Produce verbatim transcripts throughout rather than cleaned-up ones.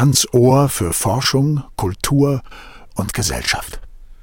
ganz Ohr für Forschung, Kultur und Gesellschaft.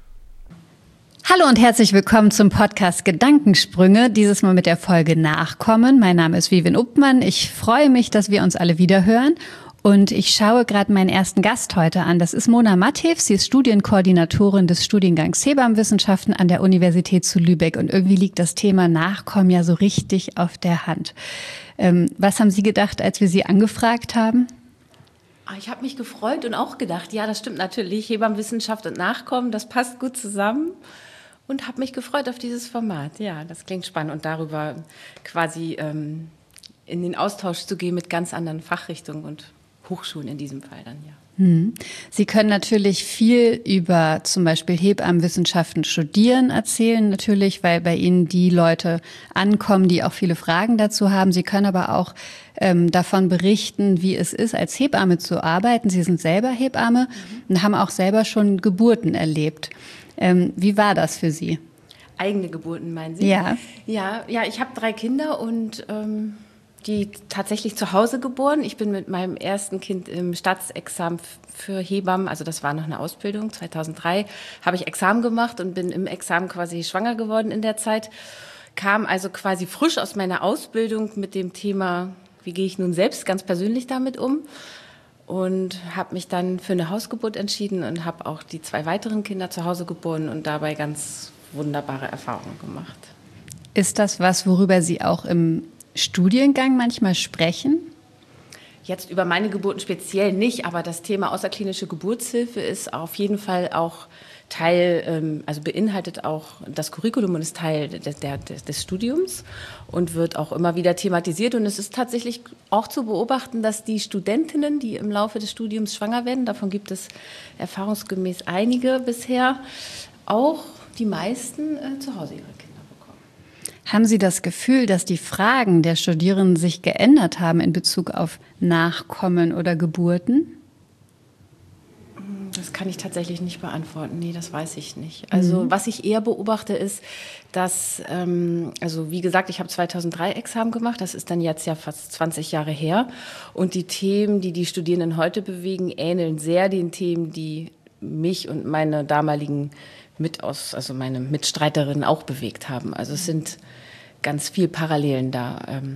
Hallo und herzlich willkommen zum Podcast Gedankensprünge, dieses Mal mit der Folge Nachkommen. Mein Name ist Vivian Uppmann. Ich freue mich, dass wir uns alle wieder hören. Und ich schaue gerade meinen ersten Gast heute an. Das ist Mona Matthews. Sie ist Studienkoordinatorin des Studiengangs Hebammenwissenschaften an der Universität zu Lübeck. Und irgendwie liegt das Thema Nachkommen ja so richtig auf der Hand. Ähm, was haben Sie gedacht, als wir Sie angefragt haben? Ich habe mich gefreut und auch gedacht, ja, das stimmt natürlich. Hebammenwissenschaft und Nachkommen, das passt gut zusammen. Und habe mich gefreut auf dieses Format. Ja, das klingt spannend. Und darüber quasi ähm, in den Austausch zu gehen mit ganz anderen Fachrichtungen und Hochschulen in diesem Fall dann, ja. Sie können natürlich viel über zum Beispiel Hebammenwissenschaften studieren erzählen, natürlich, weil bei Ihnen die Leute ankommen, die auch viele Fragen dazu haben. Sie können aber auch ähm, davon berichten, wie es ist, als Hebamme zu arbeiten. Sie sind selber Hebamme mhm. und haben auch selber schon Geburten erlebt. Ähm, wie war das für Sie? Eigene Geburten, meinen Sie? Ja. Ja, ja, ich habe drei Kinder und ähm die tatsächlich zu Hause geboren. Ich bin mit meinem ersten Kind im Staatsexamen für Hebammen, also das war noch eine Ausbildung, zweitausenddrei, habe ich Examen gemacht und bin im Examen quasi schwanger geworden in der Zeit. Kam also quasi frisch aus meiner Ausbildung mit dem Thema, wie gehe ich nun selbst ganz persönlich damit um? Und habe mich dann für eine Hausgeburt entschieden und habe auch die zwei weiteren Kinder zu Hause geboren und dabei ganz wunderbare Erfahrungen gemacht. Ist das was, worüber Sie auch im Studiengang manchmal sprechen? Jetzt über meine Geburten speziell nicht, aber das Thema außerklinische Geburtshilfe ist auf jeden Fall auch Teil, also beinhaltet auch das Curriculum und ist Teil des, des, des Studiums und wird auch immer wieder thematisiert. Und es ist tatsächlich auch zu beobachten, dass die Studentinnen, die im Laufe des Studiums schwanger werden, davon gibt es erfahrungsgemäß einige bisher, auch die meisten äh, zu Hause ihre Kinder. Haben Sie das Gefühl, dass die Fragen der Studierenden sich geändert haben in Bezug auf Nachkommen oder Geburten? Das kann ich tatsächlich nicht beantworten. Nee, das weiß ich nicht. Also mhm. was ich eher beobachte ist, dass, ähm, also wie gesagt, ich habe zweitausenddrei Examen gemacht. Das ist dann jetzt ja fast zwanzig Jahre her. Und die Themen, die die Studierenden heute bewegen, ähneln sehr den Themen, die mich und meine damaligen Mitaus, also meine Mitstreiterinnen auch bewegt haben. Also es sind ganz viel Parallelen da.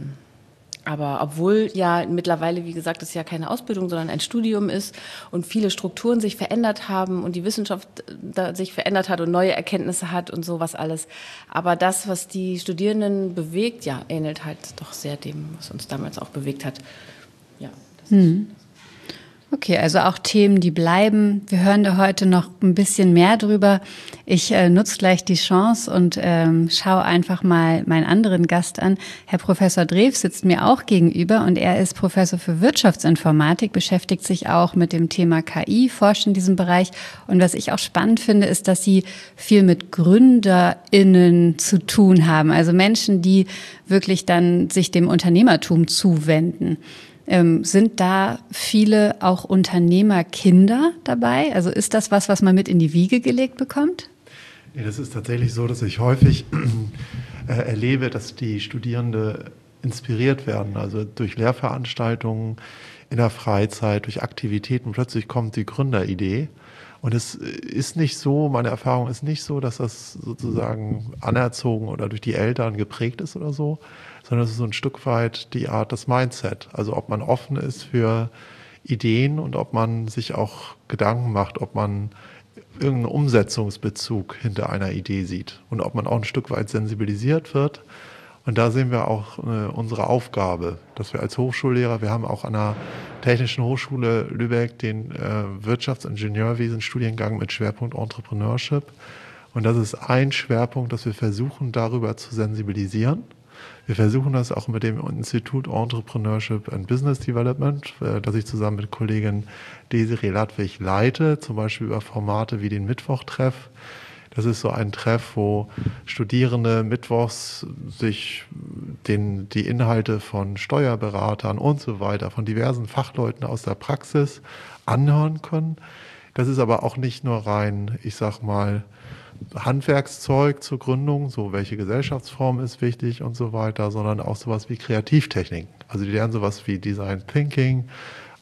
Aber obwohl ja mittlerweile, wie gesagt, es ja keine Ausbildung, sondern ein Studium ist und viele Strukturen sich verändert haben und die Wissenschaft da sich verändert hat und neue Erkenntnisse hat und sowas alles. Aber das, was die Studierenden bewegt, ja, ähnelt halt doch sehr dem, was uns damals auch bewegt hat. Ja, das hm. ist Okay, also auch Themen, die bleiben. Wir hören da heute noch ein bisschen mehr drüber. Ich äh, nutze gleich die Chance und ähm, schaue einfach mal meinen anderen Gast an. Herr Professor Drews sitzt mir auch gegenüber und er ist Professor für Wirtschaftsinformatik, beschäftigt sich auch mit dem Thema K I, forscht in diesem Bereich. Und was ich auch spannend finde, ist, dass Sie viel mit GründerInnen zu tun haben, also Menschen, die wirklich dann sich dem Unternehmertum zuwenden. Ähm, sind da viele auch Unternehmerkinder dabei? Also ist das was, was man mit in die Wiege gelegt bekommt? Nee, das ist tatsächlich so, dass ich häufig äh, erlebe, dass die Studierende inspiriert werden, also durch Lehrveranstaltungen, in der Freizeit, durch Aktivitäten. Plötzlich kommt die Gründeridee. Und es ist nicht so, meine Erfahrung ist nicht so, dass das sozusagen anerzogen oder durch die Eltern geprägt ist oder so, sondern es ist so ein Stück weit die Art, das Mindset. Also ob man offen ist für Ideen und ob man sich auch Gedanken macht, ob man irgendeinen Umsetzungsbezug hinter einer Idee sieht und ob man auch ein Stück weit sensibilisiert wird. Und da sehen wir auch äh, unsere Aufgabe, dass wir als Hochschullehrer, wir haben auch an der Technischen Hochschule Lübeck den äh, Wirtschaftsingenieurwesen-Studiengang mit Schwerpunkt Entrepreneurship. Und das ist ein Schwerpunkt, dass wir versuchen, darüber zu sensibilisieren. Wir versuchen das auch mit dem Institut Entrepreneurship and Business Development, das ich zusammen mit Kollegin Desiree Ladwig leite, zum Beispiel über Formate wie den Mittwochtreff. Das ist so ein Treff, wo Studierende mittwochs sich den, die Inhalte von Steuerberatern und so weiter, von diversen Fachleuten aus der Praxis anhören können. Das ist aber auch nicht nur rein, ich sag mal, Handwerkszeug zur Gründung, so welche Gesellschaftsform ist wichtig und so weiter, sondern auch sowas wie Kreativtechniken. Also die lernen sowas wie Design Thinking,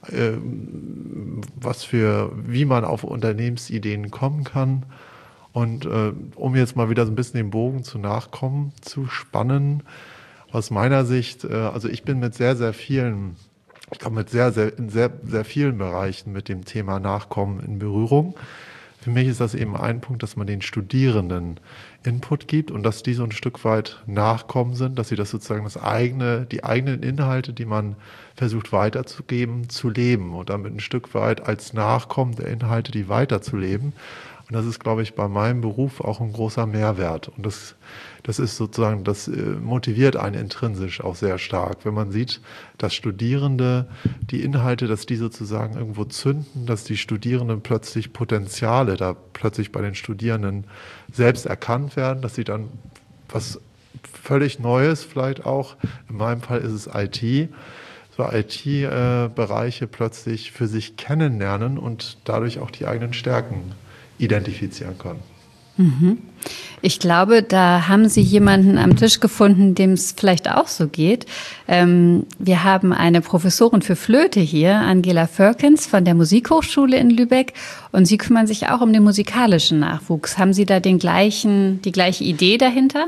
äh, was für, wie man auf Unternehmensideen kommen kann. Und äh, um jetzt mal wieder so ein bisschen den Bogen zu Nachkommen zu spannen, aus meiner Sicht, äh, also ich bin mit sehr, sehr vielen, ich komme mit sehr, sehr, in sehr, sehr vielen Bereichen mit dem Thema Nachkommen in Berührung. Für mich ist das eben ein Punkt, dass man den Studierenden Input gibt und dass die so ein Stück weit Nachkommen sind, dass sie das sozusagen das eigene, die eigenen Inhalte, die man versucht weiterzugeben, zu leben und damit ein Stück weit als Nachkommen der Inhalte, die weiterzuleben. Und das ist, glaube ich, bei meinem Beruf auch ein großer Mehrwert. Und das, das ist sozusagen, das motiviert einen intrinsisch auch sehr stark, wenn man sieht, dass Studierende die Inhalte, dass die sozusagen irgendwo zünden, dass die Studierenden plötzlich Potenziale da plötzlich bei den Studierenden selbst erkannt werden, dass sie dann was völlig Neues vielleicht auch, in meinem Fall ist es I T, so I T-Bereiche plötzlich für sich kennenlernen und dadurch auch die eigenen Stärken identifizieren können. Mhm. Ich glaube, da haben Sie jemanden am Tisch gefunden, dem es vielleicht auch so geht. Ähm, wir haben eine Professorin für Flöte hier, Angela Firkins von der Musikhochschule in Lübeck, und Sie kümmern sich auch um den musikalischen Nachwuchs. Haben Sie da den gleichen, die gleiche Idee dahinter?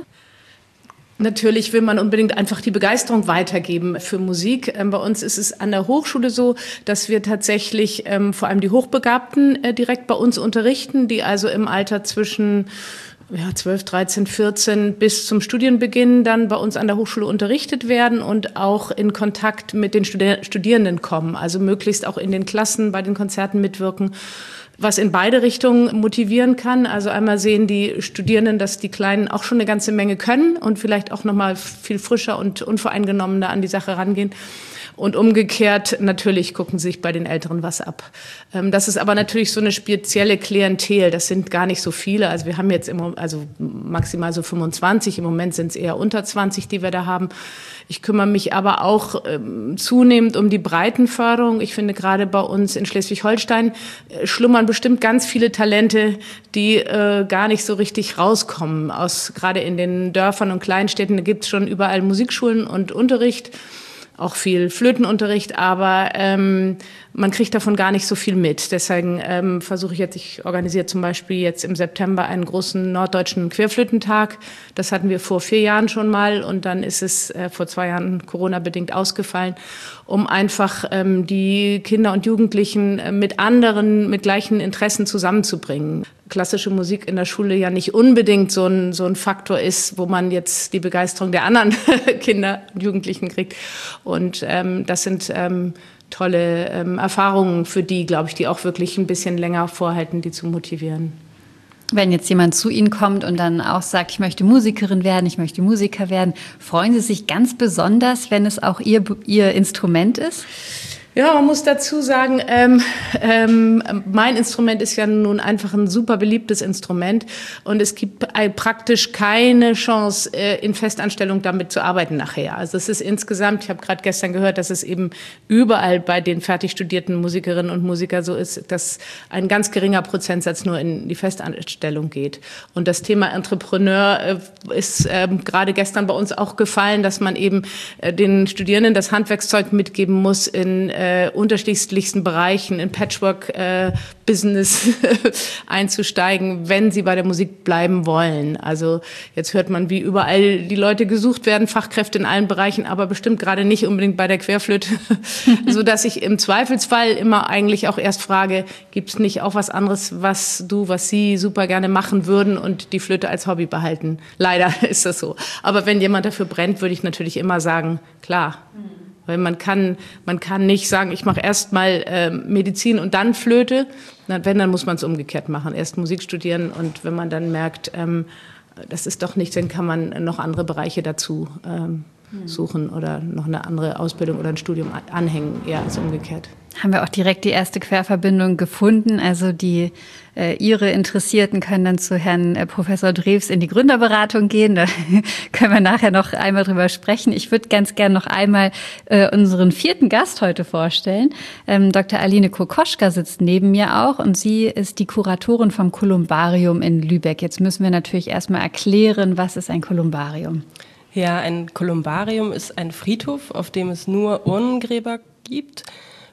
Natürlich will man unbedingt einfach die Begeisterung weitergeben für Musik. Ähm, bei uns ist es an der Hochschule so, dass wir tatsächlich ähm, vor allem die Hochbegabten äh, direkt bei uns unterrichten, die also im Alter zwischen ja, zwölf, dreizehn, vierzehn bis zum Studienbeginn dann bei uns an der Hochschule unterrichtet werden und auch in Kontakt mit den Studi- Studierenden kommen, also möglichst auch in den Klassen bei den Konzerten mitwirken, was in beide Richtungen motivieren kann. Also einmal sehen die Studierenden, dass die Kleinen auch schon eine ganze Menge können und vielleicht auch noch mal viel frischer und unvoreingenommener an die Sache rangehen. Und umgekehrt, natürlich gucken sich bei den Älteren was ab. Das ist aber natürlich so eine spezielle Klientel. Das sind gar nicht so viele. Also wir haben jetzt immer, also maximal so fünfundzwanzig. Im Moment sind es eher unter zwanzig, die wir da haben. Ich kümmere mich aber auch ähm, zunehmend um die Breitenförderung. Ich finde, gerade bei uns in Schleswig-Holstein äh, schlummern bestimmt ganz viele Talente, die äh, gar nicht so richtig rauskommen. Aus, gerade in den Dörfern und Kleinstädten gibt es schon überall Musikschulen und Unterricht. Auch viel Flötenunterricht, aber ähm, man kriegt davon gar nicht so viel mit. Deswegen ähm, versuche ich jetzt, ich organisiere zum Beispiel jetzt im September einen großen norddeutschen Querflötentag. Das hatten wir vor vier Jahren schon mal und dann ist es äh, vor zwei Jahren Corona-bedingt ausgefallen, um einfach ähm, die Kinder und Jugendlichen äh, mit anderen, mit gleichen Interessen zusammenzubringen. Klassische Musik in der Schule ja nicht unbedingt so ein, so ein Faktor ist, wo man jetzt die Begeisterung der anderen Kinder und Jugendlichen kriegt. Und ähm, das sind ähm, tolle ähm, Erfahrungen für die, glaube ich, die auch wirklich ein bisschen länger vorhalten, die zu motivieren. Wenn jetzt jemand zu Ihnen kommt und dann auch sagt, ich möchte Musikerin werden, ich möchte Musiker werden, freuen Sie sich ganz besonders, wenn es auch Ihr, Ihr Instrument ist? Ja, man muss dazu sagen, ähm, ähm, mein Instrument ist ja nun einfach ein super beliebtes Instrument und es gibt äh, praktisch keine Chance, äh, in Festanstellung damit zu arbeiten nachher. Also es ist insgesamt, ich habe gerade gestern gehört, dass es eben überall bei den fertig studierten Musikerinnen und Musikern so ist, dass ein ganz geringer Prozentsatz nur in die Festanstellung geht. Und das Thema Entrepreneur äh, ist äh, gerade gestern bei uns auch gefallen, dass man eben äh, den Studierenden das Handwerkszeug mitgeben muss in äh, Äh, unterschiedlichsten Bereichen in Patchwork-Business äh, einzusteigen, wenn sie bei der Musik bleiben wollen. Also jetzt hört man, wie überall die Leute gesucht werden, Fachkräfte in allen Bereichen, aber bestimmt gerade nicht unbedingt bei der Querflöte, so dass ich im Zweifelsfall immer eigentlich auch erst frage, gibt es nicht auch was anderes, was du, was sie super gerne machen würden und die Flöte als Hobby behalten? Leider ist das so. Aber wenn jemand dafür brennt, würde ich natürlich immer sagen, klar. Weil man kann, man kann nicht sagen, ich mache erst mal äh, Medizin und dann Flöte. Na, wenn, dann muss man es umgekehrt machen. Erst Musik studieren und wenn man dann merkt, ähm, das ist doch nicht, dann kann man noch andere Bereiche dazu ähm, suchen oder noch eine andere Ausbildung oder ein Studium anhängen, eher als umgekehrt. Haben wir auch direkt die erste Querverbindung gefunden. Also die äh, Ihre Interessierten können dann zu Herrn äh, Professor Drews in die Gründerberatung gehen. Da können wir nachher noch einmal drüber sprechen. Ich würde ganz gern noch einmal äh, unseren vierten Gast heute vorstellen. Ähm, Doktor Aline Kokoschka sitzt neben mir auch und sie ist die Kuratorin vom Kolumbarium in Lübeck. Jetzt müssen wir natürlich erstmal erklären, was ist ein Kolumbarium? Ja, ein Kolumbarium ist ein Friedhof, auf dem es nur Urnengräber gibt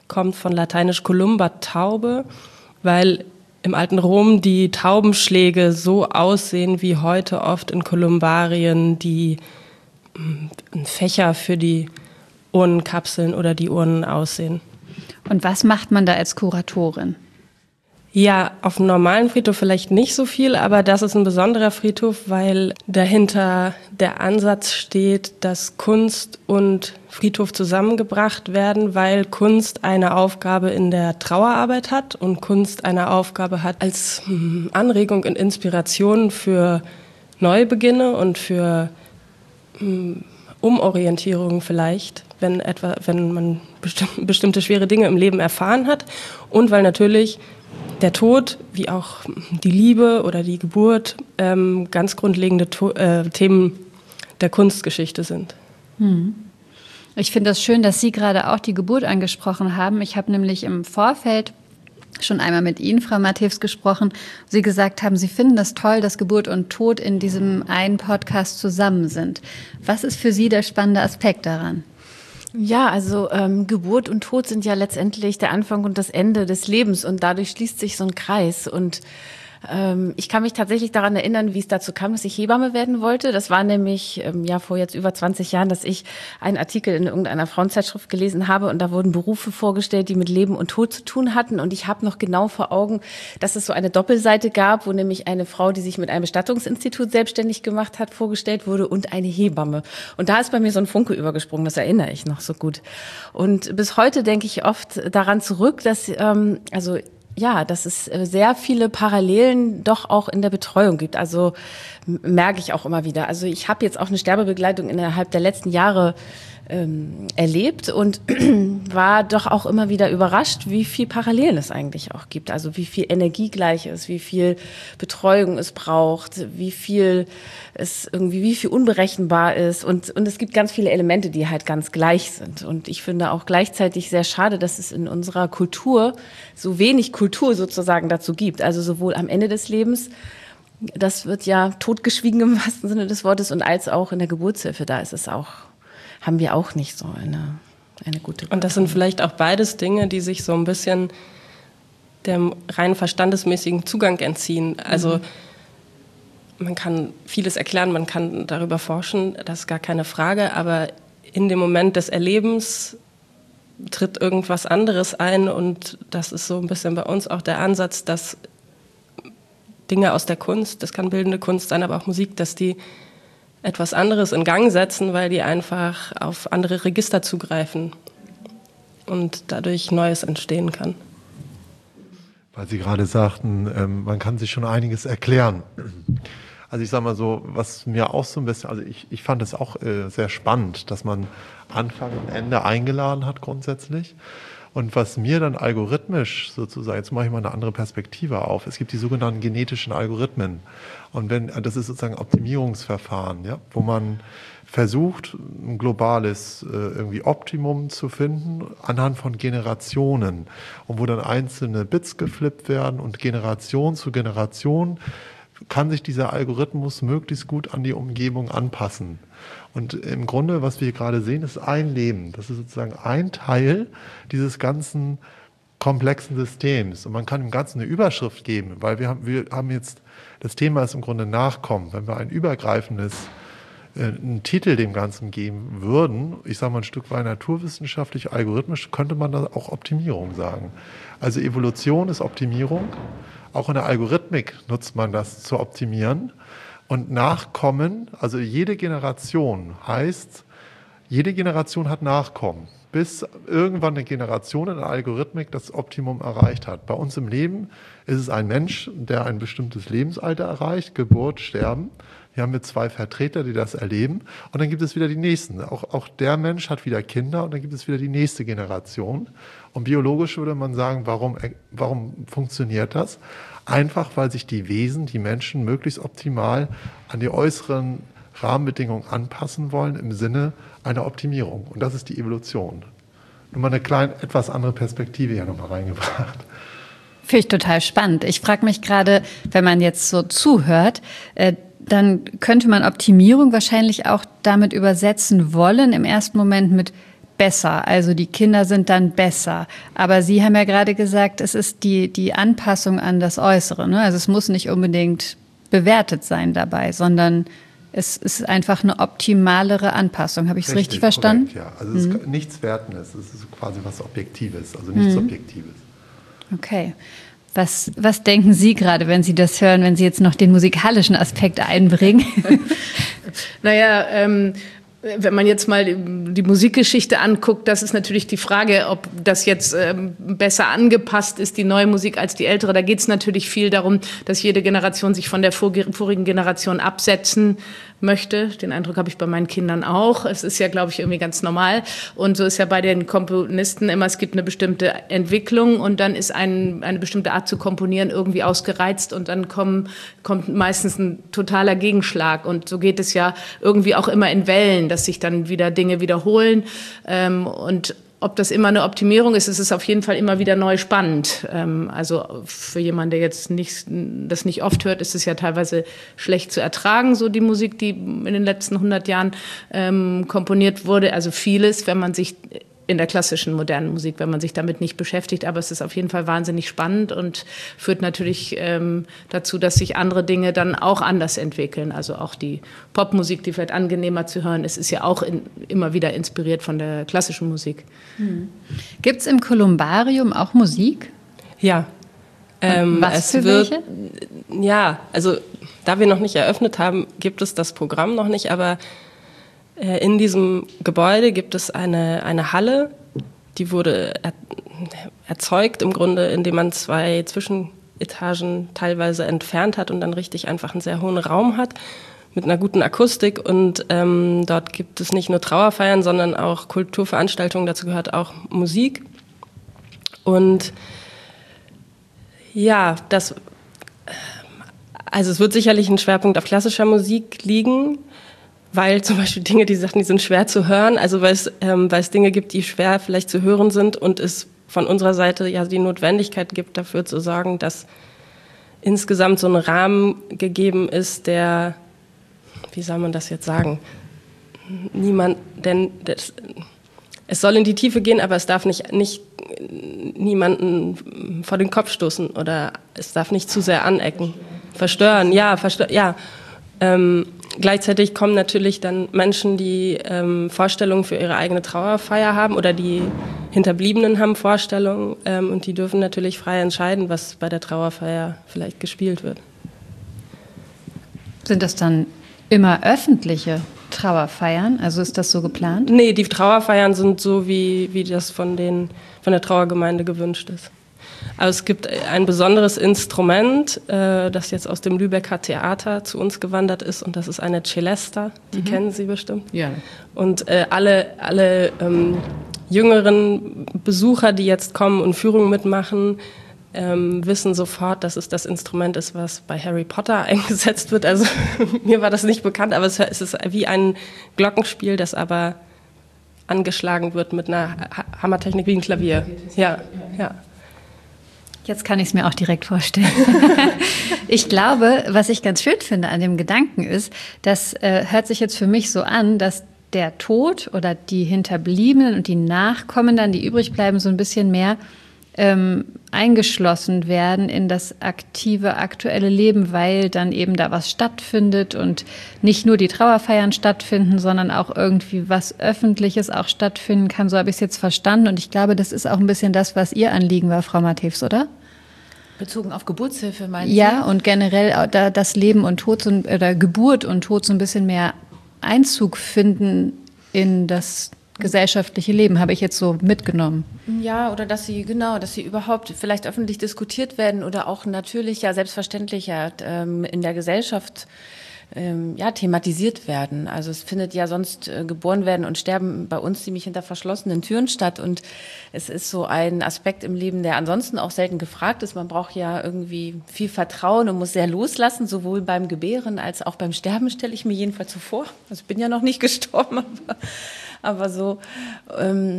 kommt von lateinisch columba, Taube, weil im alten Rom die Taubenschläge so aussehen wie heute oft in Kolumbarien die mh, Fächer für die Urnenkapseln oder die Urnen aussehen. Und was macht man da als Kuratorin? Ja, auf dem normalen Friedhof vielleicht nicht so viel, aber das ist ein besonderer Friedhof, weil dahinter der Ansatz steht, dass Kunst und Friedhof zusammengebracht werden, weil Kunst eine Aufgabe in der Trauerarbeit hat und Kunst eine Aufgabe hat als Anregung und Inspiration für Neubeginne und für Umorientierung vielleicht, wenn etwa, wenn man besti- bestimmte schwere Dinge im Leben erfahren hat und weil natürlich der Tod, wie auch die Liebe oder die Geburt, ähm, ganz grundlegende to- äh, Themen der Kunstgeschichte sind. Hm. Ich finde es das schön, dass Sie gerade auch die Geburt angesprochen haben. Ich habe nämlich im Vorfeld schon einmal mit Ihnen, Frau Matthews, gesprochen. Sie gesagt haben, Sie finden das toll, dass Geburt und Tod in diesem einen Podcast zusammen sind. Was ist für Sie der spannende Aspekt daran? Ja, also ähm, Geburt und Tod sind ja letztendlich der Anfang und das Ende des Lebens und dadurch schließt sich so ein Kreis und ähm, ich kann mich tatsächlich daran erinnern, wie es dazu kam, dass ich Hebamme werden wollte. Das war nämlich ähm, ja vor jetzt über zwanzig Jahren, dass ich einen Artikel in irgendeiner Frauenzeitschrift gelesen habe und da wurden Berufe vorgestellt, die mit Leben und Tod zu tun hatten und ich habe noch genau vor Augen, dass es so eine Doppelseite gab, wo nämlich eine Frau, die sich mit einem Bestattungsinstitut selbstständig gemacht hat, vorgestellt wurde und eine Hebamme. Und da ist bei mir so ein Funke übergesprungen, das erinnere ich noch so gut. Und bis heute denke ich oft daran zurück, dass ähm, also ja, dass es sehr viele Parallelen doch auch in der Betreuung gibt. Also merke ich auch immer wieder. Also ich habe jetzt auch eine Sterbebegleitung innerhalb der letzten Jahre ähm, erlebt und war doch auch immer wieder überrascht, wie viel Parallelen es eigentlich auch gibt. Also wie viel Energie gleich ist, wie viel Betreuung es braucht, wie viel es irgendwie, wie viel unberechenbar ist. Und, und es gibt ganz viele Elemente, die halt ganz gleich sind. Und ich finde auch gleichzeitig sehr schade, dass es in unserer Kultur so wenig Kultur sozusagen dazu gibt. Also sowohl am Ende des Lebens, das wird ja totgeschwiegen im wahrsten Sinne des Wortes, und als auch in der Geburtshilfe, da ist es auch, haben wir auch nicht so eine, eine gute Kultur. Und das sind vielleicht auch beides Dinge, die sich so ein bisschen dem rein verstandesmäßigen Zugang entziehen. Also mhm. man kann vieles erklären, man kann darüber forschen, das ist gar keine Frage, aber in dem Moment des Erlebens tritt irgendwas anderes ein und das ist so ein bisschen bei uns auch der Ansatz, dass Dinge aus der Kunst, das kann bildende Kunst sein, aber auch Musik, dass die etwas anderes in Gang setzen, weil die einfach auf andere Register zugreifen und dadurch Neues entstehen kann. Weil Sie gerade sagten, ähm, man kann sich schon einiges erklären. Also ich sage mal so, was mir auch so ein bisschen, also ich, ich fand es auch äh, sehr spannend, dass man Anfang und Ende eingeladen hat grundsätzlich. Und was mir dann algorithmisch sozusagen, jetzt mache ich mal eine andere Perspektive auf, es gibt die sogenannten genetischen Algorithmen. Und wenn, das ist sozusagen Optimierungsverfahren, ja, wo man versucht, ein globales äh, irgendwie Optimum zu finden anhand von Generationen. Und wo dann einzelne Bits geflippt werden und Generation zu Generation kann sich dieser Algorithmus möglichst gut an die Umgebung anpassen. Und im Grunde, was wir hier gerade sehen, ist ein Leben. Das ist sozusagen ein Teil dieses ganzen komplexen Systems. Und man kann dem Ganzen eine Überschrift geben, weil wir haben, wir haben jetzt, das Thema ist im Grunde Nachkommen. Wenn wir ein übergreifendes, äh, einen Titel dem Ganzen geben würden, ich sage mal ein Stück weit naturwissenschaftlich, algorithmisch, könnte man da auch Optimierung sagen. Also Evolution ist Optimierung. Auch in der Algorithmik nutzt man das zu optimieren. Und Nachkommen, also jede Generation heißt, jede Generation hat Nachkommen, bis irgendwann eine Generation in der Algorithmik das Optimum erreicht hat. Bei uns im Leben ist es ein Mensch, der ein bestimmtes Lebensalter erreicht, Geburt, Sterben. Hier haben wir zwei Vertreter, die das erleben. Und dann gibt es wieder die nächsten. Auch, auch der Mensch hat wieder Kinder und dann gibt es wieder die nächste Generation. Und biologisch würde man sagen, warum, warum funktioniert das? Einfach, weil sich die Wesen, die Menschen, möglichst optimal an die äußeren Rahmenbedingungen anpassen wollen im Sinne einer Optimierung. Und das ist die Evolution. Nur mal eine kleine, etwas andere Perspektive hier nochmal reingebracht. Finde ich total spannend. Ich frage mich gerade, wenn man jetzt so zuhört, äh, dann könnte man Optimierung wahrscheinlich auch damit übersetzen wollen, im ersten Moment mit besser, also die Kinder sind dann besser. Aber Sie haben ja gerade gesagt, es ist die, die Anpassung an das Äußere, ne? Also es muss nicht unbedingt bewertet sein dabei, sondern es ist einfach eine optimalere Anpassung. Habe ich es richtig, richtig verstanden? Korrekt, ja. Also es ist mhm. nichts Wertendes, es ist quasi was Objektives, also nichts mhm. Subjektives. Okay. Was, was denken Sie gerade, wenn Sie das hören, wenn Sie jetzt noch den musikalischen Aspekt einbringen? Naja, ähm, wenn man jetzt mal die Musikgeschichte anguckt, das ist natürlich die Frage, ob das jetzt ähm, besser angepasst ist, die neue Musik, als die ältere. Da geht es natürlich viel darum, dass jede Generation sich von der vorigen Generation absetzen möchte. Den Eindruck habe ich bei meinen Kindern auch. Es ist ja, glaube ich, irgendwie ganz normal. Und so ist ja bei den Komponisten immer, es gibt eine bestimmte Entwicklung und dann ist ein, eine bestimmte Art zu komponieren irgendwie ausgereizt und dann kommen, kommt meistens ein totaler Gegenschlag. Und so geht es ja irgendwie auch immer in Wellen, dass sich dann wieder Dinge wiederholen. Ähm, und ob das immer eine Optimierung ist, ist es auf jeden Fall immer wieder neu spannend. Ähm, also für jemanden, der jetzt nicht, das nicht oft hört, ist es ja teilweise schlecht zu ertragen, so die Musik, die in den letzten hundert Jahren ähm, komponiert wurde. Also vieles, wenn man sich in der klassischen modernen Musik, wenn man sich damit nicht beschäftigt. Aber es ist auf jeden Fall wahnsinnig spannend und führt natürlich ähm, dazu, dass sich andere Dinge dann auch anders entwickeln. Also auch die Popmusik, die vielleicht angenehmer zu hören ist, ist ja auch in, immer wieder inspiriert von der klassischen Musik. Hm. Gibt es im Kolumbarium auch Musik? Ja. Ähm, Was es für wird, welche? Ja, also da wir noch nicht eröffnet haben, gibt es das Programm noch nicht, aber in diesem Gebäude gibt es eine, eine Halle, die wurde er, erzeugt im Grunde, indem man zwei Zwischenetagen teilweise entfernt hat und dann richtig einfach einen sehr hohen Raum hat mit einer guten Akustik. Und ähm, dort gibt es nicht nur Trauerfeiern, sondern auch Kulturveranstaltungen, dazu gehört auch Musik. Und ja, das, also es wird sicherlich ein Schwerpunkt auf klassischer Musik liegen, weil zum Beispiel Dinge, die sagten, die sind schwer zu hören, also weil es, ähm, weil es Dinge gibt, die schwer vielleicht zu hören sind und es von unserer Seite ja die Notwendigkeit gibt, dafür zu sorgen, dass insgesamt so ein Rahmen gegeben ist, der, wie soll man das jetzt sagen, niemand, denn das, es soll in die Tiefe gehen, aber es darf nicht, nicht niemanden vor den Kopf stoßen oder es darf nicht zu sehr anecken, verstören, ja, verstören, ja. Ähm, gleichzeitig kommen natürlich dann Menschen, die ähm, Vorstellungen für ihre eigene Trauerfeier haben oder die Hinterbliebenen haben Vorstellungen ähm, und die dürfen natürlich frei entscheiden, was bei der Trauerfeier vielleicht gespielt wird. Sind das dann immer öffentliche Trauerfeiern? Also ist das so geplant? Nee, die Trauerfeiern sind so, wie, wie das von, den, von der Trauergemeinde gewünscht ist. Aber es gibt ein besonderes Instrument, äh, das jetzt aus dem Lübecker Theater zu uns gewandert ist und das ist eine Celesta, die mhm. kennen Sie bestimmt. Ja. Und äh, alle, alle ähm, jüngeren Besucher, die jetzt kommen und Führungen mitmachen, ähm, wissen sofort, dass es das Instrument ist, was bei Harry Potter eingesetzt wird. Also mir war das nicht bekannt, aber es, es ist wie ein Glockenspiel, das aber angeschlagen wird mit einer Hammertechnik wie ein Klavier. Ja, ja. Jetzt kann ich es mir auch direkt vorstellen. Ich glaube, was ich ganz schön finde an dem Gedanken ist, das äh, hört sich jetzt für mich so an, dass der Tod oder die Hinterbliebenen und die Nachkommen dann, die übrig bleiben, so ein bisschen mehr ähm, eingeschlossen werden in das aktive, aktuelle Leben, weil dann eben da was stattfindet und nicht nur die Trauerfeiern stattfinden, sondern auch irgendwie was Öffentliches auch stattfinden kann. So habe ich es jetzt verstanden. Und ich glaube, das ist auch ein bisschen das, was Ihr Anliegen war, Frau Matthews, oder? Bezogen auf Geburtshilfe, meinen Sie? Ja, und generell da das Leben und Tod so, oder Geburt und Tod so ein bisschen mehr Einzug finden in das gesellschaftliche Leben, habe ich jetzt so mitgenommen. Ja, oder dass sie, genau, dass sie überhaupt vielleicht öffentlich diskutiert werden oder auch natürlich, ja, selbstverständlich ja, ähm, in der Gesellschaft ähm, ja, thematisiert werden. Also es findet ja sonst äh, geboren werden und sterben bei uns ziemlich hinter verschlossenen Türen statt und es ist so ein Aspekt im Leben, der ansonsten auch selten gefragt ist. Man braucht ja irgendwie viel Vertrauen und muss sehr loslassen, sowohl beim Gebären als auch beim Sterben, stelle ich mir jedenfalls so vor. Also ich bin ja noch nicht gestorben, aber Aber so, ähm,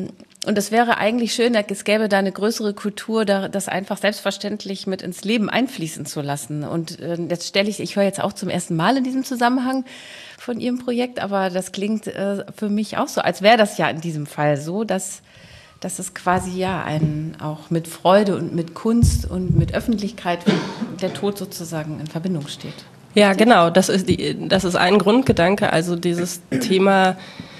Und es wäre eigentlich schön, es gäbe da eine größere Kultur, das einfach selbstverständlich mit ins Leben einfließen zu lassen. Und jetzt stelle ich, ich höre jetzt auch zum ersten Mal in diesem Zusammenhang von Ihrem Projekt, aber das klingt für mich auch so, als wäre das ja in diesem Fall so, dass, dass es quasi ja ein, auch mit Freude und mit Kunst und mit Öffentlichkeit der Tod sozusagen in Verbindung steht. Ja, genau, das ist, die, das ist ein Grundgedanke, also dieses Thema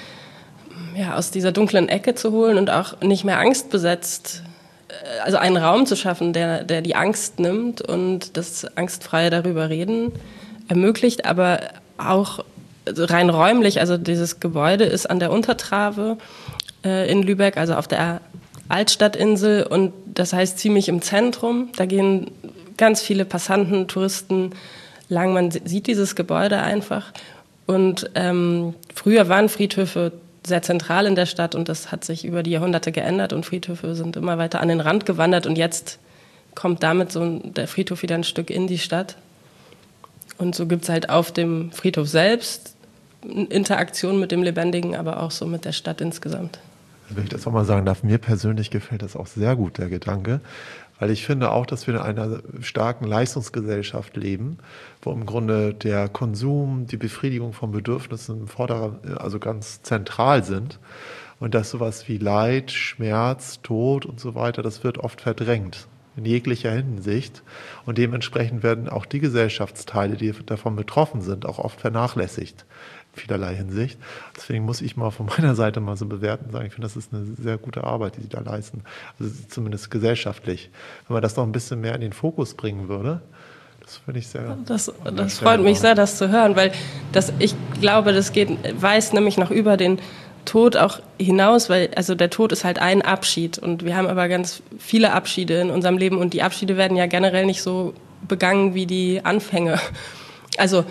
ja, aus dieser dunklen Ecke zu holen und auch nicht mehr angstbesetzt, also einen Raum zu schaffen, der, der die Angst nimmt und das angstfreie darüber reden ermöglicht, aber auch rein räumlich, also dieses Gebäude ist an der Untertrave äh, in Lübeck, also auf der Altstadtinsel und das heißt ziemlich im Zentrum, da gehen ganz viele Passanten, Touristen lang, man sieht dieses Gebäude einfach und ähm, früher waren Friedhöfe sehr zentral in der Stadt und das hat sich über die Jahrhunderte geändert und Friedhöfe sind immer weiter an den Rand gewandert und jetzt kommt damit so der Friedhof wieder ein Stück in die Stadt. Und so gibt es halt auf dem Friedhof selbst Interaktion mit dem Lebendigen, aber auch so mit der Stadt insgesamt. Wenn ich das auch mal sagen darf, mir persönlich gefällt das auch sehr gut, der Gedanke, weil ich finde auch, dass wir in einer starken Leistungsgesellschaft leben, wo im Grunde der Konsum, die Befriedigung von Bedürfnissen im Vordergrund, also ganz zentral sind und dass sowas wie Leid, Schmerz, Tod und so weiter, das wird oft verdrängt in jeglicher Hinsicht und dementsprechend werden auch die Gesellschaftsteile, die davon betroffen sind, auch oft vernachlässigt. Vielerlei Hinsicht. Deswegen muss ich mal von meiner Seite mal so bewerten und sagen, ich finde, das ist eine sehr gute Arbeit, die Sie da leisten. Also zumindest gesellschaftlich. Wenn man das noch ein bisschen mehr in den Fokus bringen würde, das finde ich sehr... Das, das freut mich sehr, das zu hören, weil das, ich glaube, das geht, weist nämlich noch über den Tod auch hinaus, weil also der Tod ist halt ein Abschied und wir haben aber ganz viele Abschiede in unserem Leben und die Abschiede werden ja generell nicht so begangen wie die Anfänge. Also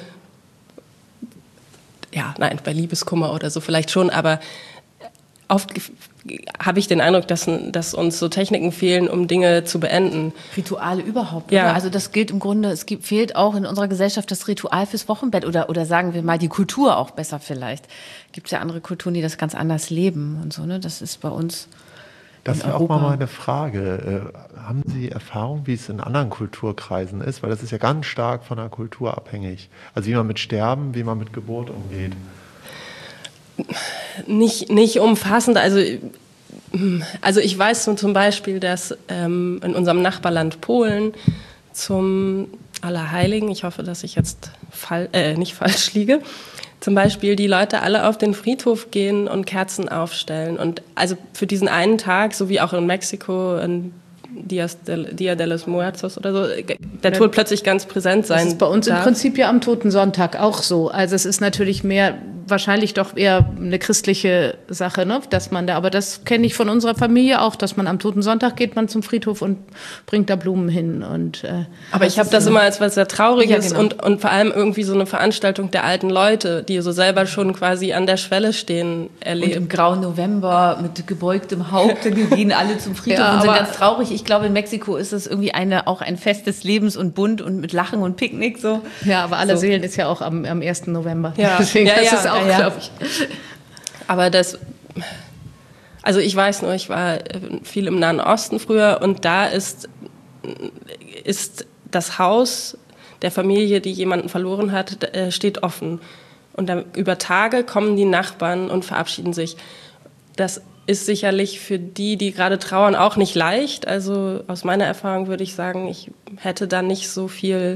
ja, nein, bei Liebeskummer oder so vielleicht schon, aber oft habe ich den Eindruck, dass, dass uns so Techniken fehlen, um Dinge zu beenden. Rituale überhaupt, ja. Oder? Also das gilt im Grunde, es gibt, fehlt auch in unserer Gesellschaft das Ritual fürs Wochenbett oder, oder sagen wir mal die Kultur auch besser vielleicht. Gibt es ja andere Kulturen, die das ganz anders leben und so, ne? Das ist bei uns Das wäre auch mal meine Frage. Äh, haben Sie Erfahrung, wie es in anderen Kulturkreisen ist? Weil das ist ja ganz stark von der Kultur abhängig. Also wie man mit Sterben, wie man mit Geburt umgeht. Nicht, nicht umfassend. Also, also ich weiß zum Beispiel, dass ähm, in unserem Nachbarland Polen zum Allerheiligen, ich hoffe, dass ich jetzt fall, äh, nicht falsch liege, zum Beispiel die Leute alle auf den Friedhof gehen und Kerzen aufstellen. Und also für diesen einen Tag, so wie auch in Mexiko, in Dias de, Dia de los Muertos oder so, der Tod plötzlich ganz präsent sein. Das ist bei uns darf. Im Prinzip ja am Totensonntag auch so. Also es ist natürlich mehr, wahrscheinlich doch eher eine christliche Sache, ne? Dass man da, aber das kenne ich von unserer Familie auch, dass man am Totensonntag geht man zum Friedhof und bringt da Blumen hin. Und, äh, aber ich habe das immer als was sehr Trauriges ja, genau. und, und vor allem irgendwie so eine Veranstaltung der alten Leute, die so selber schon quasi an der Schwelle stehen, erlebt. Und im grauen November mit gebeugtem Haupt, die gehen alle zum Friedhof ja, und sind ganz traurig. Ich glaube, in Mexiko ist es irgendwie eine, auch ein Fest des Lebens und bunt und mit Lachen und Picknick. So. Ja, aber aller so. Seelen ist ja auch am, am ersten November. Ja, deswegen ja, das ja, ist auch, ja, glaube ich. Aber das, also ich weiß nur, ich war viel im Nahen Osten früher und da ist, ist das Haus der Familie, die jemanden verloren hat, steht offen. Und dann über Tage kommen die Nachbarn und verabschieden sich. Das ist sicherlich für die, die gerade trauern, auch nicht leicht. Also aus meiner Erfahrung würde ich sagen, ich hätte da nicht so viel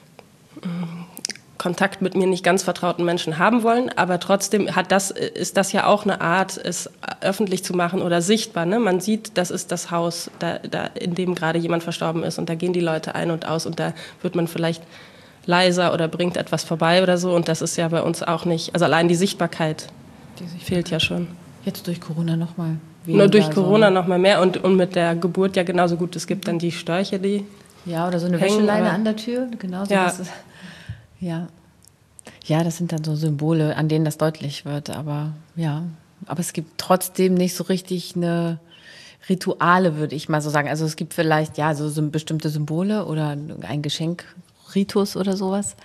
Kontakt mit mir nicht ganz vertrauten Menschen haben wollen. Aber trotzdem hat das, ist das ja auch eine Art, es öffentlich zu machen oder sichtbar. Ne? Man sieht, das ist das Haus, da, da, in dem gerade jemand verstorben ist. Und da gehen die Leute ein und aus. Und da wird man vielleicht leiser oder bringt etwas vorbei oder so. Und das ist ja bei uns auch nicht, also allein die Sichtbarkeit, die Sichtbarkeit. fehlt ja schon. Jetzt durch Corona nochmal. Nur durch Corona so. noch mal mehr und, und mit der Geburt ja genauso gut. Es gibt dann die Störche, die ja, oder so eine hängen, Wäscheleine an der Tür. Genauso. Ja. Das ist, ja. ja, das sind dann so Symbole, an denen das deutlich wird. Aber ja, aber es gibt trotzdem nicht so richtig eine Rituale, würde ich mal so sagen. Also es gibt vielleicht ja so, so bestimmte Symbole oder ein Geschenk, Ritus oder sowas.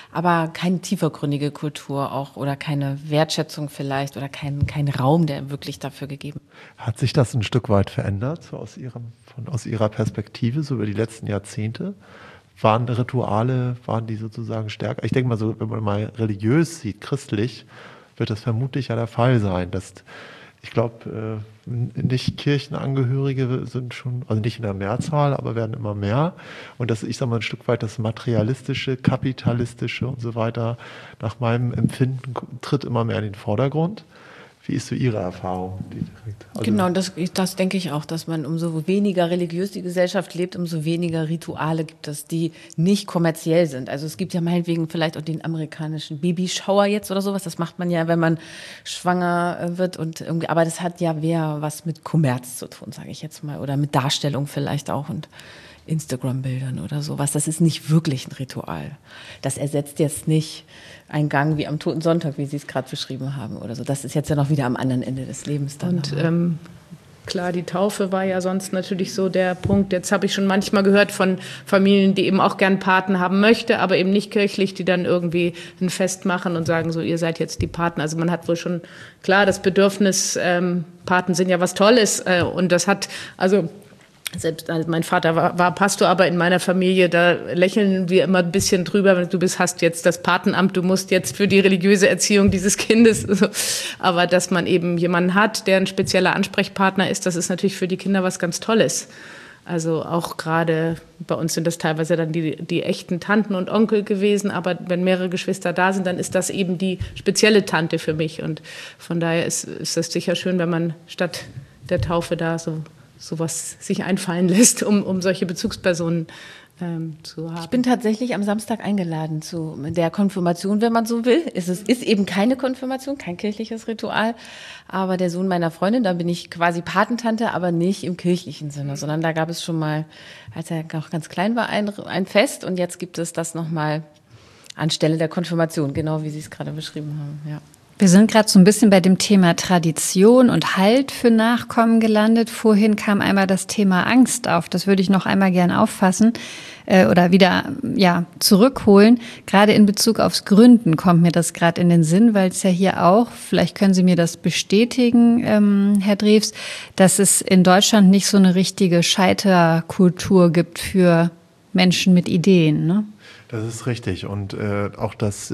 aber keine tiefergründige Kultur auch oder keine Wertschätzung vielleicht oder kein, kein Raum, der wirklich dafür gegeben ist. Hat sich das ein Stück weit verändert, so aus, ihrem, von, aus Ihrer Perspektive, so über die letzten Jahrzehnte? Waren Rituale, waren die sozusagen stärker? Ich denke mal so, wenn man mal religiös sieht, christlich, wird das vermutlich ja der Fall sein, dass ich glaube, nicht Kirchenangehörige sind schon, also nicht in der Mehrzahl, aber werden immer mehr. Und das, ich sage mal, ein Stück weit das Materialistische, Kapitalistische und so weiter, nach meinem Empfinden, tritt immer mehr in den Vordergrund. Wie ist so Ihre Erfahrung? Also genau, das, das denke ich auch, dass man umso weniger religiös die Gesellschaft lebt, umso weniger Rituale gibt es, die nicht kommerziell sind. Also es gibt ja meinetwegen vielleicht auch den amerikanischen Babyshower jetzt oder sowas. Das macht man ja, wenn man schwanger wird und irgendwie, aber das hat ja mehr was mit Kommerz zu tun, sage ich jetzt mal, oder mit Darstellung vielleicht auch und Instagram-Bildern oder sowas. Das ist nicht wirklich ein Ritual. Das ersetzt jetzt nicht einen Gang wie am Toten Sonntag, wie Sie es gerade beschrieben haben oder so. Das ist jetzt ja noch wieder am anderen Ende des Lebens dann. Und ähm, klar, die Taufe war ja sonst natürlich so der Punkt. Jetzt habe ich schon manchmal gehört von Familien, die eben auch gern Paten haben möchte, aber eben nicht kirchlich, die dann irgendwie ein Fest machen und sagen so, ihr seid jetzt die Paten. Also man hat wohl schon, klar, das Bedürfnis, ähm, Paten sind ja was Tolles äh, und das hat, also selbst also mein Vater war, war Pastor, aber in meiner Familie, da lächeln wir immer ein bisschen drüber, du bist, hast jetzt das Patenamt, du musst jetzt für die religiöse Erziehung dieses Kindes. Aber dass man eben jemanden hat, der ein spezieller Ansprechpartner ist, das ist natürlich für die Kinder was ganz Tolles. Also auch gerade bei uns sind das teilweise dann die, die echten Tanten und Onkel gewesen, aber wenn mehrere Geschwister da sind, dann ist das eben die spezielle Tante für mich. Und von daher ist, ist das sicher schön, wenn man statt der Taufe da so sowas sich einfallen lässt, um, um solche Bezugspersonen ähm, zu haben. Ich bin tatsächlich am Samstag eingeladen zu der Konfirmation, wenn man so will. Es ist, ist eben keine Konfirmation, kein kirchliches Ritual, aber der Sohn meiner Freundin, da bin ich quasi Patentante, aber nicht im kirchlichen Sinne, sondern da gab es schon mal, als er noch ganz klein war, ein, ein Fest und jetzt gibt es das nochmal anstelle der Konfirmation, genau wie Sie es gerade beschrieben haben, ja. Wir sind gerade so ein bisschen bei dem Thema Tradition und Halt für Nachkommen gelandet. Vorhin kam einmal das Thema Angst auf. Das würde ich noch einmal gern auffassen äh, oder wieder ja zurückholen. Gerade in Bezug aufs Gründen kommt mir das gerade in den Sinn, weil es ja hier auch, vielleicht können Sie mir das bestätigen, ähm, Herr Drews, dass es in Deutschland nicht so eine richtige Scheiterkultur gibt für Menschen mit Ideen, ne? Das ist richtig. Und äh, auch das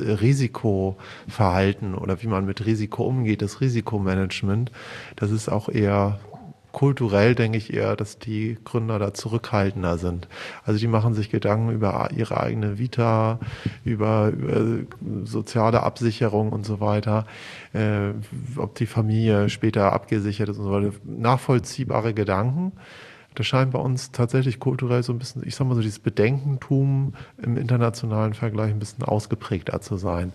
Risikoverhalten oder wie man mit Risiko umgeht, das Risikomanagement, das ist auch eher kulturell, denke ich eher, dass die Gründer da zurückhaltender sind. Also die machen sich Gedanken über ihre eigene Vita, über, über soziale Absicherung und so weiter, äh, ob die Familie später abgesichert ist und so weiter. Nachvollziehbare Gedanken. Das scheint bei uns tatsächlich kulturell so ein bisschen, ich sag mal so, dieses Bedenkentum im internationalen Vergleich ein bisschen ausgeprägter zu sein.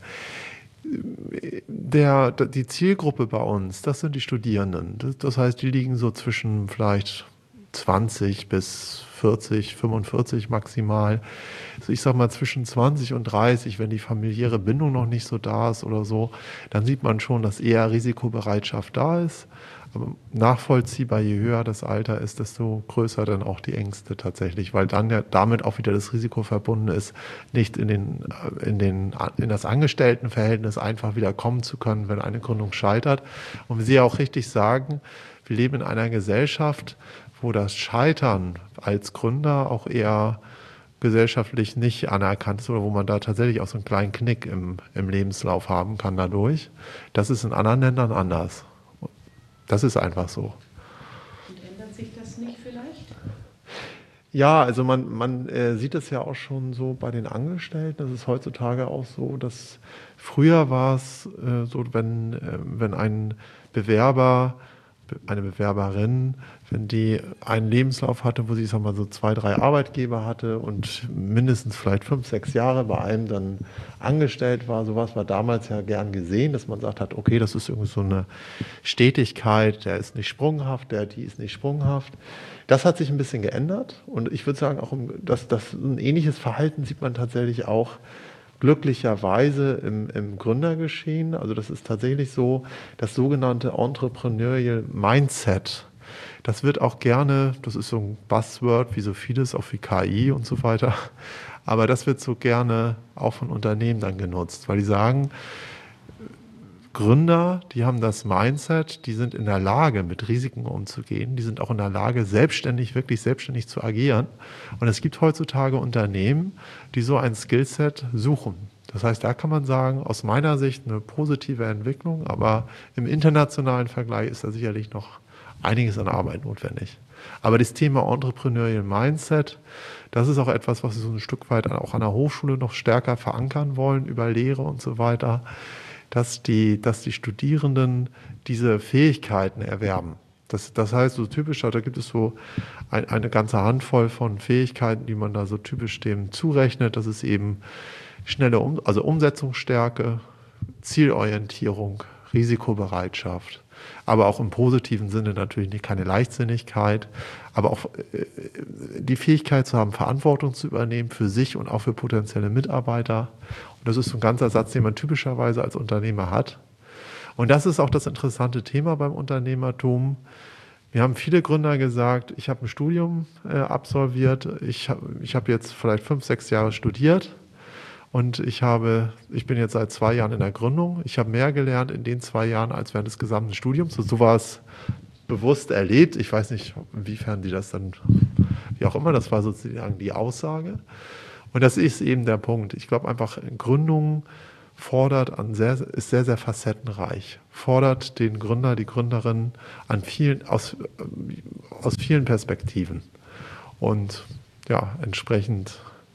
Der, die Zielgruppe bei uns, das sind die Studierenden. Das, das heißt, die liegen so zwischen vielleicht zwanzig bis vierzig, fünfundvierzig maximal. Also ich sag mal zwischen zwanzig und dreißig, wenn die familiäre Bindung noch nicht so da ist oder so, dann sieht man schon, dass eher Risikobereitschaft da ist. Aber nachvollziehbar, je höher das Alter ist, desto größer dann auch die Ängste tatsächlich, weil dann ja damit auch wieder das Risiko verbunden ist, nicht in den, in den, in das Angestelltenverhältnis einfach wieder kommen zu können, wenn eine Gründung scheitert. Und wie Sie ja auch richtig sagen, wir leben in einer Gesellschaft, wo das Scheitern als Gründer auch eher gesellschaftlich nicht anerkannt ist oder wo man da tatsächlich auch so einen kleinen Knick im, im Lebenslauf haben kann dadurch. Das ist in anderen Ländern anders. Das ist einfach so. Und ändert sich das nicht vielleicht? Ja, also man, man äh, sieht es ja auch schon so bei den Angestellten. Das ist heutzutage auch so, dass früher war es äh, so, wenn, äh, wenn ein Bewerber, eine Bewerberin, wenn die einen Lebenslauf hatte, wo sie, ich sag mal, so zwei, drei Arbeitgeber hatte und mindestens vielleicht fünf, sechs Jahre bei einem dann angestellt war, sowas war damals ja gern gesehen, dass man sagt hat, okay, das ist irgendwie so eine Stetigkeit, der ist nicht sprunghaft, der, die ist nicht sprunghaft. Das hat sich ein bisschen geändert und ich würde sagen, auch dass das ein ähnliches Verhalten sieht man tatsächlich auch glücklicherweise im, im Gründergeschehen. Also das ist tatsächlich so, das sogenannte Entrepreneurial Mindset, Das wird auch gerne, das ist so ein Buzzword, wie so vieles, auch wie K I und so weiter, aber das wird so gerne auch von Unternehmen dann genutzt, weil die sagen, Gründer, die haben das Mindset, die sind in der Lage, mit Risiken umzugehen, die sind auch in der Lage, selbstständig, wirklich selbstständig zu agieren. Und es gibt heutzutage Unternehmen, die so ein Skillset suchen. Das heißt, da kann man sagen, aus meiner Sicht eine positive Entwicklung, aber im internationalen Vergleich ist da sicherlich noch einiges an Arbeit notwendig. Aber das Thema Entrepreneurial Mindset, das ist auch etwas, was wir so ein Stück weit auch an der Hochschule noch stärker verankern wollen, über Lehre und so weiter, dass die, dass die Studierenden diese Fähigkeiten erwerben. Das, das heißt, so typisch, da gibt es so ein, eine ganze Handvoll von Fähigkeiten, die man da so typisch dem zurechnet. Das ist eben schnelle um, also Umsetzungsstärke, Zielorientierung, Risikobereitschaft, aber auch im positiven Sinne natürlich nicht keine Leichtsinnigkeit, aber auch äh, die Fähigkeit zu haben, Verantwortung zu übernehmen für sich und auch für potenzielle Mitarbeiter. Und das ist so ein ganzer Satz, den man typischerweise als Unternehmer hat. Und das ist auch das interessante Thema beim Unternehmertum. Wir haben viele Gründer gesagt, ich habe ein Studium äh, absolviert, ich, ich habe jetzt vielleicht fünf, sechs Jahre studiert und ich, habe, ich bin jetzt seit zwei Jahren in der Gründung. Ich habe mehr gelernt in den zwei Jahren als während des gesamten Studiums. So, so war es bewusst erlebt. Ich weiß nicht, inwiefern die das dann, wie auch immer, das war sozusagen die Aussage. Und das ist eben der Punkt. Ich glaube einfach, Gründung fordert an sehr, ist sehr, sehr facettenreich, fordert den Gründer, die Gründerin an vielen, aus, aus vielen Perspektiven. Und ja, entsprechend,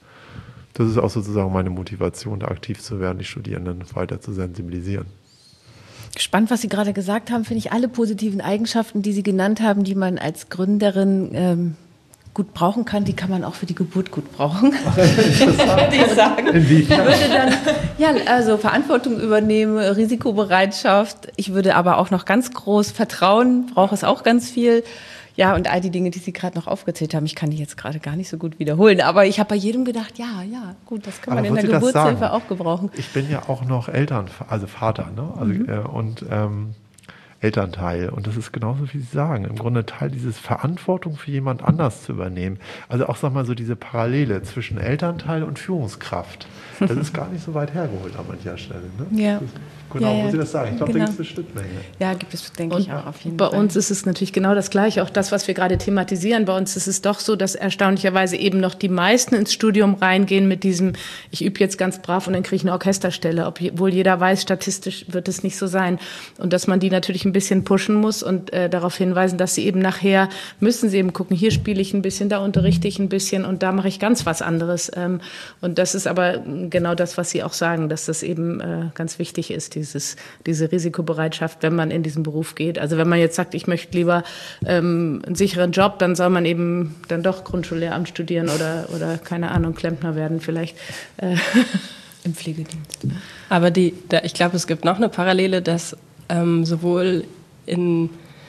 das ist auch sozusagen meine Motivation, da aktiv zu werden, die Studierenden weiter zu sensibilisieren. Spannend, was Sie gerade gesagt haben, finde ich alle positiven Eigenschaften, die Sie genannt haben, die man als Gründerin ähm, gut brauchen kann, die kann man auch für die Geburt gut brauchen. Würde ich sagen. Ich würde dann, ja, also Verantwortung übernehmen, Risikobereitschaft. Ich würde aber auch noch ganz groß Vertrauen, brauche es auch ganz viel. Ja, und all die Dinge, die Sie gerade noch aufgezählt haben, ich kann die jetzt gerade gar nicht so gut wiederholen. Aber ich habe bei jedem gedacht, ja, ja, gut, das kann man in der Geburtshilfe auch gebrauchen. Ich bin ja auch noch Eltern, also Vater, ne? Also, mhm. äh, und ähm, Elternteil. Und das ist genauso, wie Sie sagen, im Grunde Teil dieses Verantwortung für jemand anders zu übernehmen. Also auch, sag mal, so diese Parallele zwischen Elternteil und Führungskraft. Das ist gar nicht so weit hergeholt an mancher Stelle. Ne? Ja. Das, genau, ja, ja. muss ich das sagen? Ich glaube, genau. da gibt es eine Schnittmenge. Ja, gibt es, denke ich, auch auf jeden bei Fall. Bei uns ist es natürlich genau das Gleiche, auch das, was wir gerade thematisieren. Bei uns ist es doch so, dass erstaunlicherweise eben noch die meisten ins Studium reingehen mit diesem, ich übe jetzt ganz brav und dann kriege ich eine Orchesterstelle, obwohl jeder weiß, statistisch wird es nicht so sein. Und dass man die natürlich ein bisschen pushen muss und äh, darauf hinweisen, dass sie eben nachher, müssen sie eben gucken, hier spiele ich ein bisschen, da unterrichte ich ein bisschen und da mache ich ganz was anderes. Ähm, und das ist aber genau das, was Sie auch sagen, dass das eben äh, ganz wichtig ist, dieses, diese Risikobereitschaft, wenn man in diesen Beruf geht. Also wenn man jetzt sagt, ich möchte lieber ähm, einen sicheren Job, dann soll man eben dann doch Grundschullehramt studieren oder, oder keine Ahnung, Klempner werden vielleicht äh, im Pflegedienst. Aber die, da, ich glaube, es gibt noch eine Parallele, dass ähm, sowohl in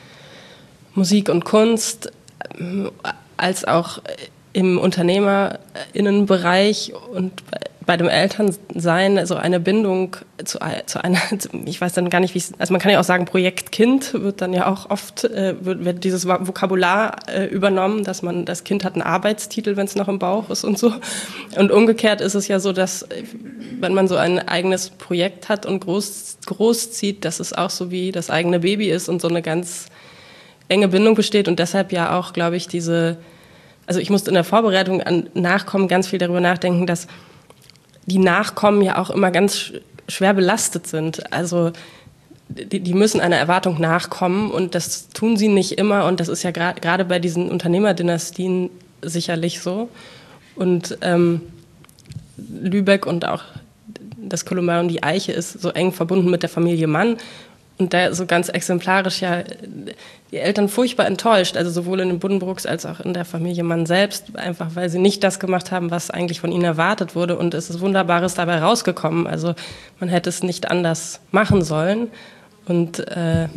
Musik und Kunst ähm, als auch im UnternehmerInnenbereich und bei dem Elternsein so eine Bindung zu, zu einer, ich weiß dann gar nicht, wie es, also man kann ja auch sagen, Projektkind wird dann ja auch oft, äh, wird, wird dieses Vokabular äh, übernommen, dass man, das Kind hat einen Arbeitstitel, wenn es noch im Bauch ist und so. Und umgekehrt ist es ja so, dass wenn man so ein eigenes Projekt hat und groß, groß zieht, dass es auch so wie das eigene Baby ist und so eine ganz enge Bindung besteht und deshalb ja auch, glaube ich, diese, also ich musste in der Vorbereitung an Nachkommen ganz viel darüber nachdenken, dass die Nachkommen ja auch immer ganz schwer belastet sind. Also die, die müssen einer Erwartung nachkommen und das tun sie nicht immer und das ist ja gerade gra- bei diesen Unternehmerdynastien sicherlich so. Und ähm, Lübeck und auch das Kolumbar und die Eiche ist so eng verbunden mit der Familie Mann. Und da so ganz exemplarisch ja die Eltern furchtbar enttäuscht, also sowohl in den Buddenbrooks als auch in der Familie Mann selbst, einfach weil sie nicht das gemacht haben, was eigentlich von ihnen erwartet wurde. Und es ist Wunderbares dabei rausgekommen. Also man hätte es nicht anders machen sollen. Und äh,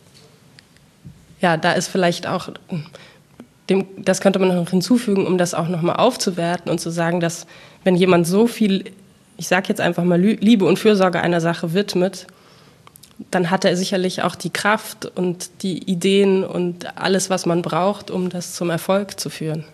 ja, da ist vielleicht auch, dem, das könnte man noch hinzufügen, um das auch nochmal aufzuwerten und zu sagen, dass wenn jemand so viel, ich sage jetzt einfach mal Liebe und Fürsorge einer Sache widmet, dann hat er sicherlich auch die Kraft und die Ideen und alles, was man braucht, um das zum Erfolg zu führen.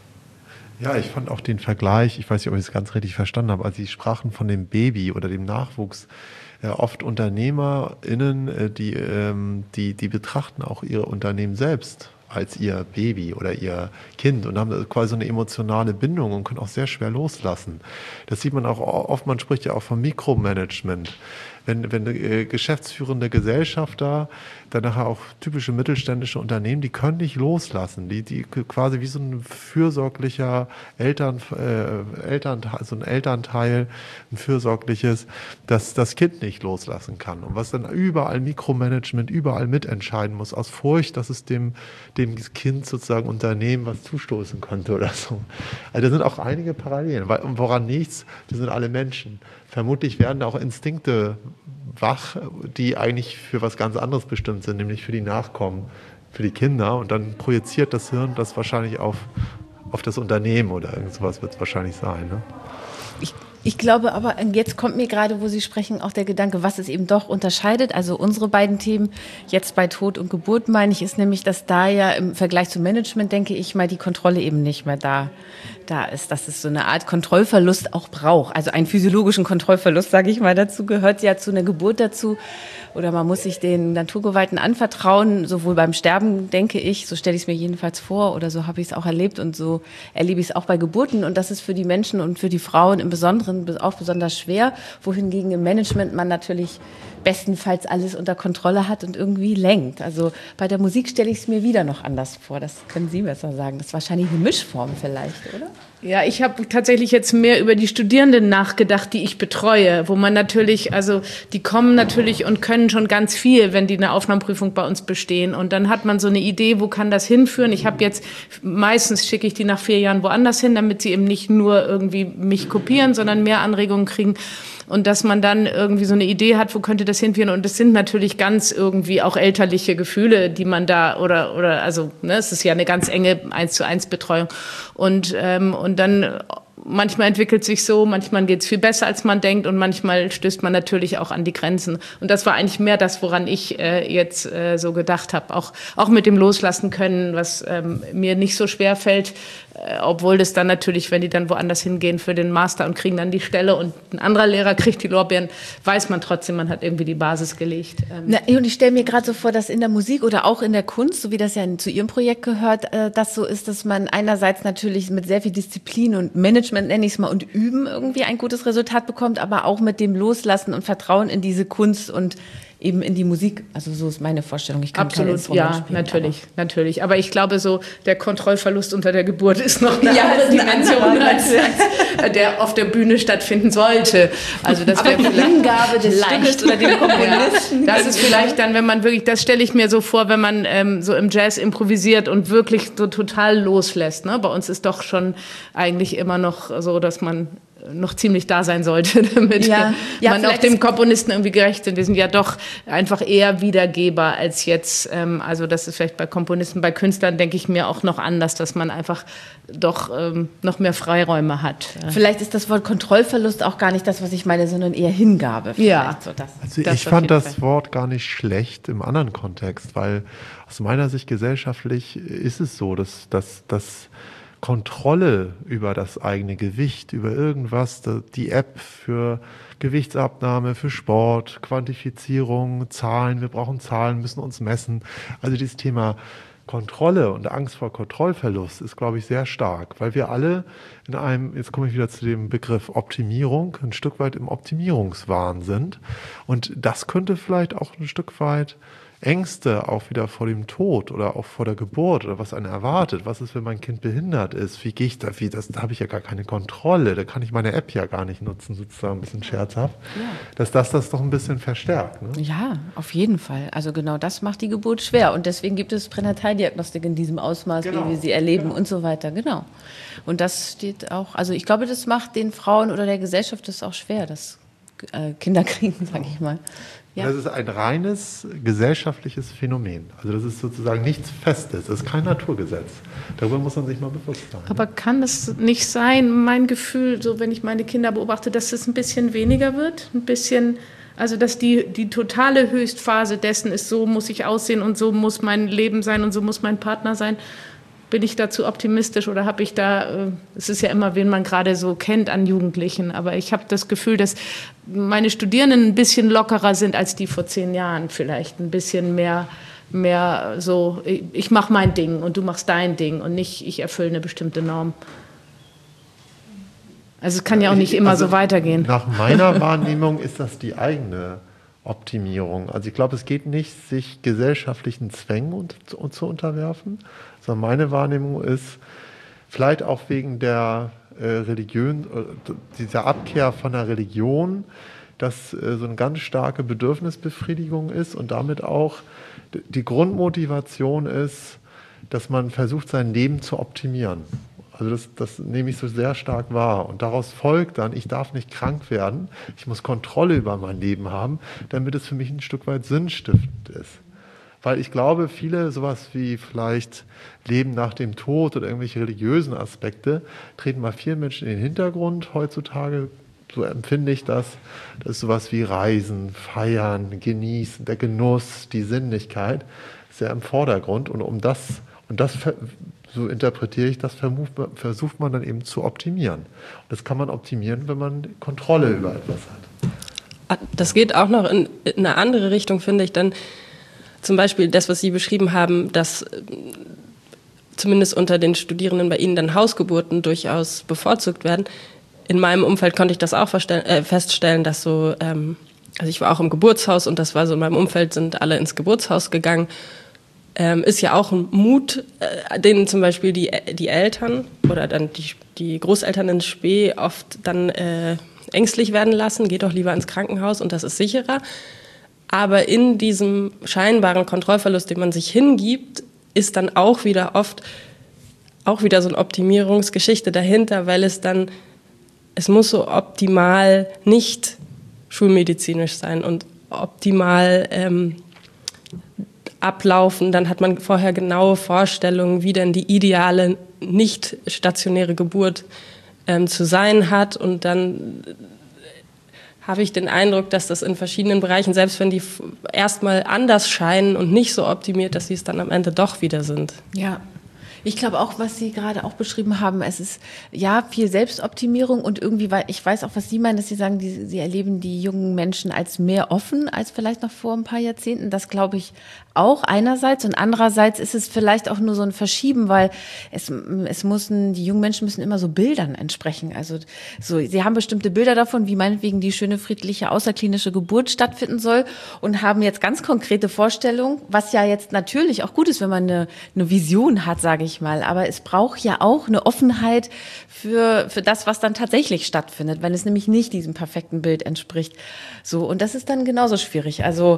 Ja, ich fand auch den Vergleich, ich weiß nicht, ob ich es ganz richtig verstanden habe, als Sie sprachen von dem Baby oder dem Nachwuchs. Äh, oft UnternehmerInnen, äh, die, ähm, die, die betrachten auch ihre Unternehmen selbst als ihr Baby oder ihr Kind und haben quasi so eine emotionale Bindung und können auch sehr schwer loslassen. Das sieht man auch oft, man spricht ja auch vom Mikromanagement. Wenn, wenn äh, geschäftsführende Gesellschafter, dann nachher auch typische mittelständische Unternehmen, die können nicht loslassen. Die, die quasi wie so ein fürsorglicher Eltern, äh, Elternteil, so ein Elternteil, ein fürsorgliches, das das Kind nicht loslassen kann. Und was dann überall Mikromanagement, überall mitentscheiden muss, aus Furcht, dass es dem, dem Kind sozusagen Unternehmen was zustoßen könnte oder so. Also da sind auch einige Parallelen, weil, und woran nichts, wir sind alle Menschen. Vermutlich werden da auch Instinkte wach, die eigentlich für was ganz anderes bestimmt sind, nämlich für die Nachkommen, für die Kinder. Und dann projiziert das Hirn das wahrscheinlich auf, auf das Unternehmen oder irgend sowas wird es wahrscheinlich sein. Ne? Ich, ich glaube aber, jetzt kommt mir gerade, wo Sie sprechen, auch der Gedanke, was es eben doch unterscheidet. Also unsere beiden Themen, jetzt bei Tod und Geburt, meine ich, ist nämlich, dass da ja im Vergleich zum Management, denke ich mal, die Kontrolle eben nicht mehr da da ist, dass es so eine Art Kontrollverlust auch braucht. Also einen physiologischen Kontrollverlust, sage ich mal, dazu gehört ja zu einer Geburt dazu. Oder man muss sich den Naturgewalten anvertrauen, sowohl beim Sterben, denke ich, so stelle ich es mir jedenfalls vor, oder so habe ich es auch erlebt und so erlebe ich es auch bei Geburten. Und das ist für die Menschen und für die Frauen im Besonderen auch besonders schwer, wohingegen im Management man natürlich bestenfalls alles unter Kontrolle hat und irgendwie lenkt. Also bei der Musik stelle ich es mir wieder noch anders vor. Das können Sie besser sagen. Das ist wahrscheinlich eine Mischform vielleicht, oder? Ja, ich habe tatsächlich jetzt mehr über die Studierenden nachgedacht, die ich betreue, wo man natürlich, also die kommen natürlich und können schon ganz viel, wenn die eine Aufnahmeprüfung bei uns bestehen. Und dann hat man so eine Idee, wo kann das hinführen? Ich habe jetzt, meistens schicke ich die nach vier Jahren woanders hin, damit sie eben nicht nur irgendwie mich kopieren, sondern mehr Anregungen kriegen. Und dass man dann irgendwie so eine Idee hat, wo könnte das hinführen? Und es sind natürlich ganz irgendwie auch elterliche Gefühle, die man da, oder, oder also, ne, es ist ja eine ganz enge eins zu eins Betreuung. Und, ähm, und dann manchmal entwickelt sich so, manchmal geht es viel besser, als man denkt und manchmal stößt man natürlich auch an die Grenzen. Und das war eigentlich mehr das, woran ich äh, jetzt äh, so gedacht habe. Auch, auch mit dem Loslassen können, was ähm, mir nicht so schwer fällt, äh, obwohl das dann natürlich, wenn die dann woanders hingehen für den Master und kriegen dann die Stelle und ein anderer Lehrer kriegt die Lorbeeren, weiß man trotzdem, man hat irgendwie die Basis gelegt. Ähm. Na, und ich stelle mir gerade so vor, dass in der Musik oder auch in der Kunst, so wie das ja zu Ihrem Projekt gehört, äh, das so ist, dass man einerseits natürlich mit sehr viel Disziplin und Management, nenne ich es mal, und Üben irgendwie ein gutes Resultat bekommt, aber auch mit dem Loslassen und Vertrauen in diese Kunst und eben in die Musik. Also so ist meine Vorstellung. Ich kann Absolut, kein Instrument ja, spielen, natürlich, aber. natürlich. Aber ich glaube so, der Kontrollverlust unter der Geburt ist noch eine ja, andere Dimension, andere, als, als der auf der Bühne stattfinden sollte. Also das wäre die Hingabe des Stückes oder dem Komponisten. Ja, das ist vielleicht dann, wenn man wirklich, das stelle ich mir so vor, wenn man ähm, so im Jazz improvisiert und wirklich so total loslässt. Ne? Bei uns ist doch schon eigentlich immer noch so, dass man noch ziemlich da sein sollte, damit ja, ja, man auch dem Komponisten irgendwie gerecht sind. Die sind ja doch einfach eher wiedergeber als jetzt, ähm, also das ist vielleicht bei Komponisten, bei Künstlern denke ich mir auch noch anders, dass man einfach doch ähm, noch mehr Freiräume hat. Vielleicht ist das Wort Kontrollverlust auch gar nicht das, was ich meine, sondern eher Hingabe. Ja. So das, also das ich fand das Fall. Wort gar nicht schlecht im anderen Kontext, weil aus meiner Sicht gesellschaftlich ist es so, dass, dass, dass Kontrolle über das eigene Gewicht, über irgendwas, die App für Gewichtsabnahme, für Sport, Quantifizierung, Zahlen, wir brauchen Zahlen, müssen uns messen. Also dieses Thema Kontrolle und Angst vor Kontrollverlust ist, glaube ich, sehr stark, weil wir alle in einem, jetzt komme ich wieder zu dem Begriff Optimierung, ein Stück weit im Optimierungswahn sind. Und das könnte vielleicht auch ein Stück weit Ängste auch wieder vor dem Tod oder auch vor der Geburt oder was einen erwartet. Was ist, wenn mein Kind behindert ist? Wie gehe ich da? Wie, das, da habe ich ja gar keine Kontrolle. Da kann ich meine App ja gar nicht nutzen, sozusagen ein bisschen scherzhaft. Ja. Dass das das doch ein bisschen verstärkt. Ne? Ja, auf jeden Fall. Also genau das macht die Geburt schwer. Und deswegen gibt es Pränataldiagnostik in diesem Ausmaß, genau, wie wir sie erleben, genau, und so weiter. Genau. Und das steht auch, also ich glaube, das macht den Frauen oder der Gesellschaft das auch schwer, das äh, Kinder kriegen, sage ich mal. Ja. Das ist ein reines gesellschaftliches Phänomen. Also das ist sozusagen nichts Festes, das ist kein Naturgesetz. Darüber muss man sich mal bewusst sein. Aber kann es nicht sein, mein Gefühl, so wenn ich meine Kinder beobachte, dass es ein bisschen weniger wird, ein bisschen, Also, dass die, die totale Höchstphase dessen ist, so muss ich aussehen und so muss mein Leben sein und so muss mein Partner sein. Bin ich dazu optimistisch oder habe ich da, es ist ja immer, wen man gerade so kennt an Jugendlichen, aber ich habe das Gefühl, dass meine Studierenden ein bisschen lockerer sind als die vor zehn Jahren vielleicht, ein bisschen mehr, mehr so, ich mache mein Ding und du machst dein Ding und nicht, ich erfülle eine bestimmte Norm. Also es kann ja auch nicht immer also so weitergehen. Nach meiner Wahrnehmung ist das die eigene Optimierung. Also ich glaube, es geht nicht, sich gesellschaftlichen Zwängen zu, zu unterwerfen, sondern meine Wahrnehmung ist, vielleicht auch wegen der äh, Religion, äh, dieser Abkehr von der Religion, dass äh, so eine ganz starke Bedürfnisbefriedigung ist und damit auch die Grundmotivation ist, dass man versucht, sein Leben zu optimieren. Also das, das nehme ich so sehr stark wahr. Und daraus folgt dann, ich darf nicht krank werden, ich muss Kontrolle über mein Leben haben, damit es für mich ein Stück weit sinnstiftend ist. Weil ich glaube, viele sowas wie vielleicht Leben nach dem Tod oder irgendwelche religiösen Aspekte treten bei vielen Menschen in den Hintergrund heutzutage. So empfinde ich das. Das ist sowas wie Reisen, Feiern, Genießen, der Genuss, die Sinnlichkeit sehr im Vordergrund. Und um das, und das so interpretiere ich das, versucht man dann eben zu optimieren. Und das kann man optimieren, wenn man Kontrolle über etwas hat. Das geht auch noch in, in eine andere Richtung, finde ich, denn zum Beispiel das, was Sie beschrieben haben, dass zumindest unter den Studierenden bei Ihnen dann Hausgeburten durchaus bevorzugt werden. In meinem Umfeld konnte ich das auch äh, feststellen, dass so, ähm, also ich war auch im Geburtshaus und das war so in meinem Umfeld, sind alle ins Geburtshaus gegangen. Ähm, ist ja auch ein Mut, äh, den zum Beispiel die, die Eltern oder dann die, die Großeltern in Spee oft dann äh, ängstlich werden lassen, geht doch lieber ins Krankenhaus und das ist sicherer. Aber in diesem scheinbaren Kontrollverlust, den man sich hingibt, ist dann auch wieder oft auch wieder so eine Optimierungsgeschichte dahinter, weil es dann, es muss so optimal nicht schulmedizinisch sein und optimal ähm, ablaufen. Dann hat man vorher genaue Vorstellungen, wie denn die ideale nicht stationäre Geburt ähm, zu sein hat und dann habe ich den Eindruck, dass das in verschiedenen Bereichen, selbst wenn die erstmal anders scheinen und nicht so optimiert, dass sie es dann am Ende doch wieder sind. Ja. Ich glaube auch, was Sie gerade auch beschrieben haben, es ist ja viel Selbstoptimierung und irgendwie, weil ich weiß auch, was Sie meinen, dass Sie sagen, die, Sie erleben die jungen Menschen als mehr offen als vielleicht noch vor ein paar Jahrzehnten. Das glaube ich auch einerseits und andererseits ist es vielleicht auch nur so ein Verschieben, weil es, es müssen, die jungen Menschen müssen immer so Bildern entsprechen. Also so, sie haben bestimmte Bilder davon, wie meinetwegen die schöne, friedliche, außerklinische Geburt stattfinden soll und haben jetzt ganz konkrete Vorstellungen, was ja jetzt natürlich auch gut ist, wenn man eine, eine Vision hat, sage ich mal. Aber es braucht ja auch eine Offenheit für, für das, was dann tatsächlich stattfindet, wenn es nämlich nicht diesem perfekten Bild entspricht. So, und das ist dann genauso schwierig. Also,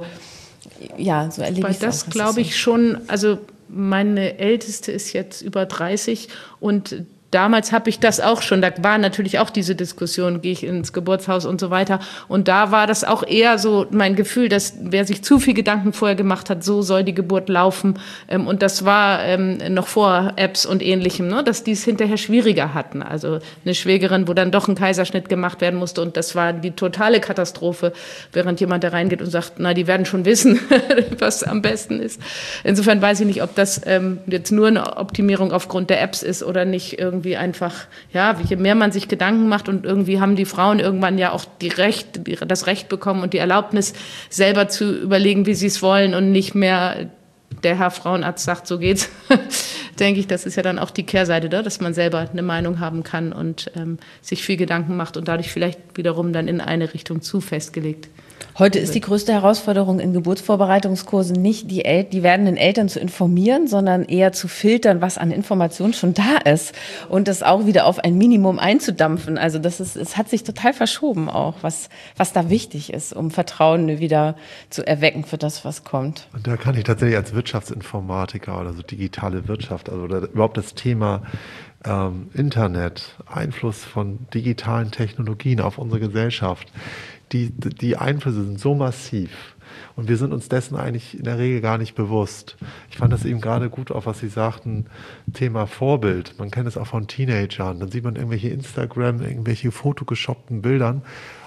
ja, so erlebe ich es auch. Das glaube ich schon, also meine Älteste ist jetzt über dreißig und damals habe ich das auch schon, da war natürlich auch diese Diskussion, gehe ich ins Geburtshaus und so weiter. Und da war das auch eher so mein Gefühl, dass wer sich zu viel Gedanken vorher gemacht hat, so soll die Geburt laufen. Und das war noch vor Apps und Ähnlichem, ne, dass die es hinterher schwieriger hatten. Also eine Schwägerin, wo dann doch ein Kaiserschnitt gemacht werden musste und das war die totale Katastrophe, während jemand da reingeht und sagt, na, die werden schon wissen, was am besten ist. Insofern weiß ich nicht, ob das jetzt nur eine Optimierung aufgrund der Apps ist oder nicht irgendwie wie einfach, ja, je mehr man sich Gedanken macht und irgendwie haben die Frauen irgendwann ja auch die Recht, die, das Recht bekommen und die Erlaubnis, selber zu überlegen, wie sie es wollen und nicht mehr der Herr Frauenarzt sagt, so geht's, denke ich, das ist ja dann auch die Kehrseite, da, dass man selber eine Meinung haben kann und ähm, sich viel Gedanken macht und dadurch vielleicht wiederum dann in eine Richtung zu festgelegt. Heute ist die größte Herausforderung in Geburtsvorbereitungskursen nicht, die, El- die werdenden Eltern zu informieren, sondern eher zu filtern, was an Informationen schon da ist und das auch wieder auf ein Minimum einzudampfen. Also das ist, es hat sich total verschoben auch, was, was da wichtig ist, um Vertrauen wieder zu erwecken für das, was kommt. Und da kann ich tatsächlich als Wirtschaftsinformatiker oder so digitale Wirtschaft, also oder überhaupt das Thema ähm, Internet, Einfluss von digitalen Technologien auf unsere Gesellschaft, Die, die Einflüsse sind so massiv und wir sind uns dessen eigentlich in der Regel gar nicht bewusst. Ich fand das eben gerade gut, auch was Sie sagten, Thema Vorbild. Man kennt es auch von Teenagern. Dann sieht man irgendwelche Instagram, irgendwelche fotogeshoppten Bildern